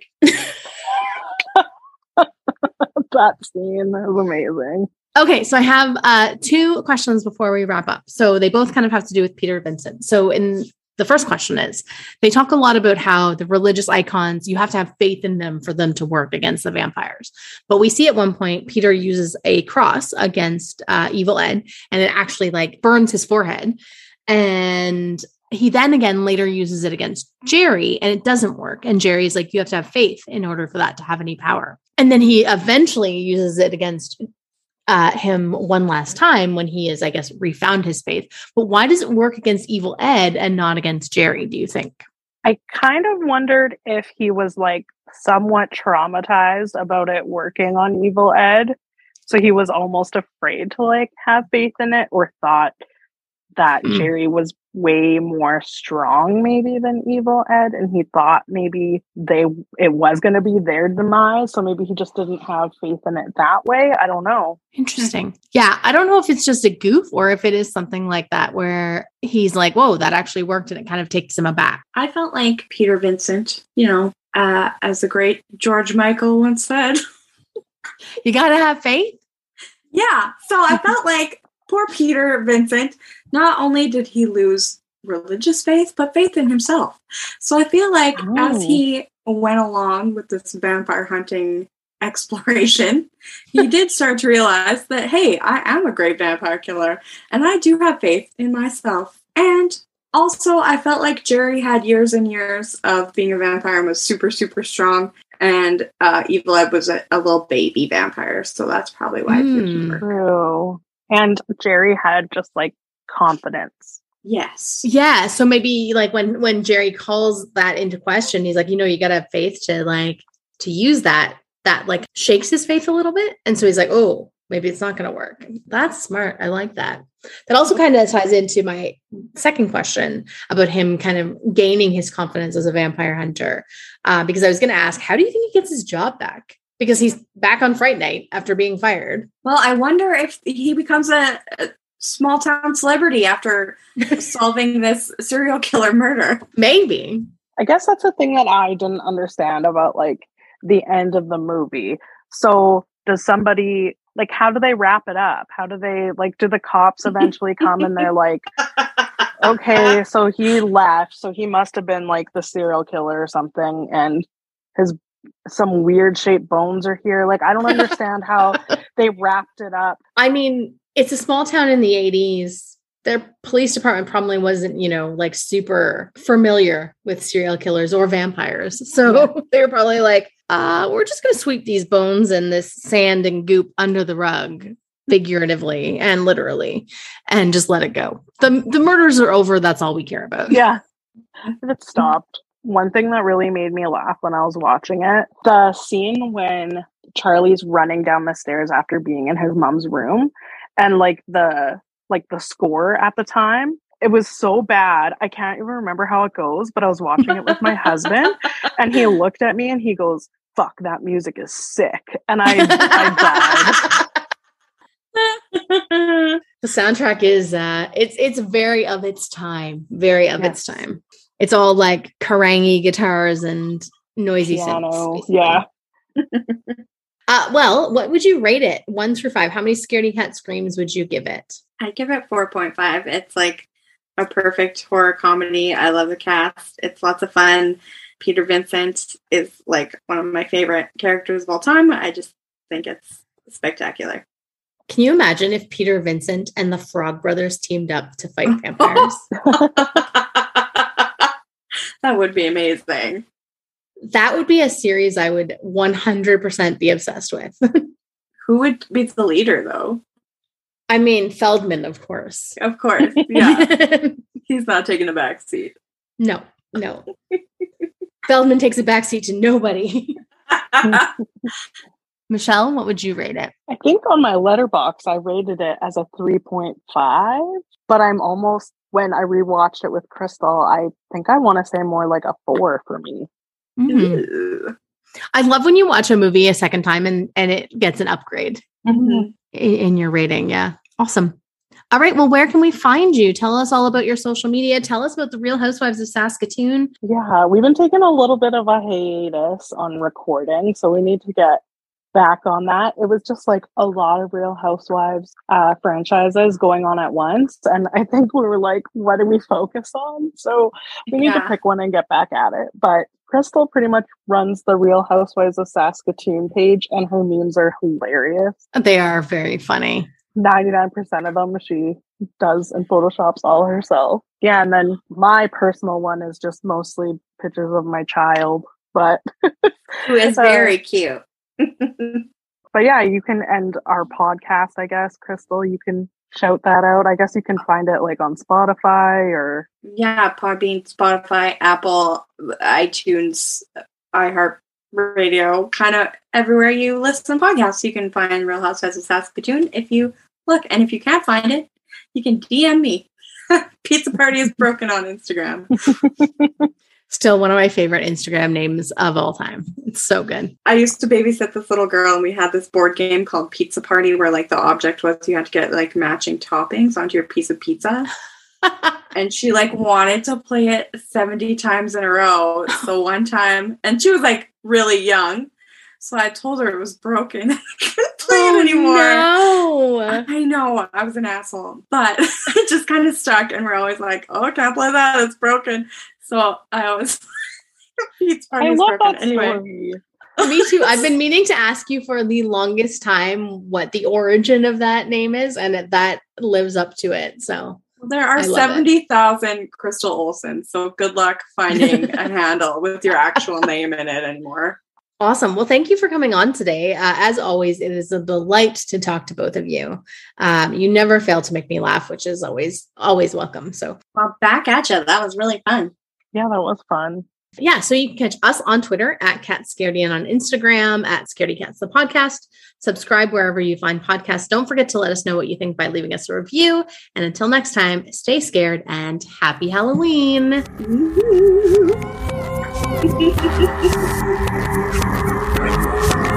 S5: That scene was amazing.
S1: Okay, so I have uh, two questions before we wrap up. So they both kind of have to do with Peter Vincent. So in the first question is, they talk a lot about how the religious icons, you have to have faith in them for them to work against the vampires. But we see at one point, Peter uses a cross against uh, Evil Ed, and it actually like burns his forehead. And he then again later uses it against Jerry, and it doesn't work. And Jerry's like, you have to have faith in order for that to have any power. And then he eventually uses it against uh, him one last time when he is, I guess, refound his faith. But why does it work against Evil Ed and not against Jerry, do you think?
S5: I kind of wondered if he was like somewhat traumatized about it working on Evil Ed. So he was almost afraid to like have faith in it, or thought that
S1: Mm.
S5: Jerry was way more strong maybe than Evil Ed, and he thought maybe they it was going to be their demise, so maybe he just didn't have faith in it that way. I don't know.
S1: Interesting. Yeah, I don't know if it's just a goof or if it is something like that where he's like, whoa, that actually worked, and it kind of takes him aback.
S6: I felt like Peter Vincent, you know, uh, as the great George Michael once said.
S1: You got to have faith.
S6: Yeah. So I felt like poor Peter Vincent, not only did he lose religious faith, but faith in himself. So I feel like
S5: Oh.
S6: as he went along with this vampire hunting exploration, he did start to realize that, hey, I am a great vampire killer, and I do have faith in myself. And also, I felt like Jerry had years and years of being a vampire and was super, super strong. And uh, Evil Ed was a, a little baby vampire. So that's probably why I
S1: Hmm.
S6: picked her.
S5: True. And Jerry had just like confidence.
S6: Yes.
S1: Yeah. So maybe like when, when Jerry calls that into question, he's like, you know, you got to have faith to like, to use that, that like shakes his faith a little bit. And so he's like, oh, maybe it's not going to work. That's smart. I like that. That also kind of ties into my second question about him kind of gaining his confidence as a vampire hunter. Uh, because I was going to ask, how do you think he gets his job back? Because he's back on Fright Night after being fired.
S6: Well, I wonder if he becomes a, a small town celebrity after solving this serial killer murder.
S1: Maybe.
S5: I guess that's the thing that I didn't understand about like the end of the movie. So does somebody like, how do they wrap it up? How do they like, do the cops eventually come and they're like, okay, so he left, so he must have been like the serial killer or something, and his some weird shaped bones are here. Like, I don't understand how they wrapped it up.
S1: I mean, it's a small town in the eighties. Their police department probably wasn't, you know, like super familiar with serial killers or vampires. So
S5: Yeah.
S1: they were probably like, uh, we're just going to sweep these bones and this sand and goop under the rug, figuratively and literally, and just let it go. The, the murders are over. That's all we care about.
S5: Yeah, it stopped. One thing that really made me laugh when I was watching it, the scene when Charlie's running down the stairs after being in his mom's room, and like the like the score at the time, it was so bad. I can't even remember how it goes, but I was watching it with my husband, and he looked at me and he goes, "Fuck, that music is sick," and I I died.
S1: The soundtrack is uh it's it's very of its time, very of
S5: Yes.
S1: its time. It's all like karangi guitars and noisy
S5: Piano.
S1: synths. basically.
S5: Yeah.
S1: Uh, well, what would you rate it? One through five. How many scaredy cat screams would you give it?
S6: I give it four point five. It's like a perfect horror comedy. I love the cast. It's lots of fun. Peter Vincent is like one of my favorite characters of all time. I just think it's spectacular.
S1: Can you imagine if Peter Vincent and the Frog Brothers teamed up to fight vampires?
S6: That would be amazing.
S1: That would be a series I would one hundred percent be obsessed with.
S6: Who would be the leader, though?
S1: I mean, Feldman, of course.
S6: Of course. Yeah. He's not taking a back seat.
S1: No, no. Feldman takes a backseat to nobody. Michelle, what would you rate it?
S5: I think on my letterbox, I rated it as a three point five, but I'm almost, when I rewatched it with Crystal, I think I want to say more like a four for me.
S1: Mhm.
S6: Ooh.
S1: I love when you watch a movie a second time and, and it gets an upgrade
S6: Mhm.
S1: in, in your rating. Yeah. Awesome. All right. Well, where can we find you? Tell us all about your social media. Tell us about the Real Housewives of Saskatoon.
S5: Yeah, we've been taking a little bit of a hiatus on recording, so we need to get back on that. It was just like a lot of Real Housewives uh, franchises going on at once, and I think we were like, what do we focus on? So we need
S6: Yeah.
S5: to pick one and get back at it. But Crystal pretty much runs the Real Housewives of Saskatoon page, and her memes are hilarious.
S1: They are very funny.
S5: ninety-nine percent of them she does and photoshops all herself. Yeah, and then my personal one is just mostly pictures of my child. But
S6: Who is
S5: Uh,
S6: very cute.
S5: but yeah, you can end our podcast, I guess. Crystal, you can shout that out. I guess you can find it like on Spotify or
S6: Yeah, Podbean, Spotify, Apple, iTunes, iHeartRadio, kind of everywhere you listen to podcasts, you can find Real Housewives of Saskatoon if you look. And if you can't find it, you can D M me. Pizza Party is broken on Instagram.
S1: Still one of my favorite Instagram names of all time. It's so good.
S6: I used to babysit this little girl, and we had this board game called Pizza Party, where like the object was you had to get like matching toppings onto your piece of pizza. And she like wanted to play it seventy times in a row. So one time, and she was like really young. So I told her it was broken. I couldn't play it anymore.
S1: No.
S6: I know, I was an asshole. But it just kind of stuck, and we're always like, oh, I can't play that. It's broken. So I always Pizza Party
S5: I
S6: is
S5: love
S6: broken.
S5: that
S6: Anyway.
S5: story.
S1: Me too. I've been meaning to ask you for the longest time what the origin of that name is, and that, that lives up to it. So
S6: There are
S1: I love it.
S6: seventy thousand Crystal Olsen, so good luck finding a handle with your actual name in it anymore.
S1: awesome. Well, thank you for coming on today. Uh, as always, it is a delight to talk to both of you. Um, you never fail to make me laugh, which is always, always welcome. So
S6: Well, back at you. That was really fun.
S5: Yeah, that was fun.
S1: yeah, so you can catch us on Twitter at Cat Scaredy and on Instagram at Scaredy Cats the podcast. Subscribe wherever you find podcasts. Don't forget to let us know what you think by leaving us a review. And until next time, stay scared and happy Halloween.
S6: Woo-hoo.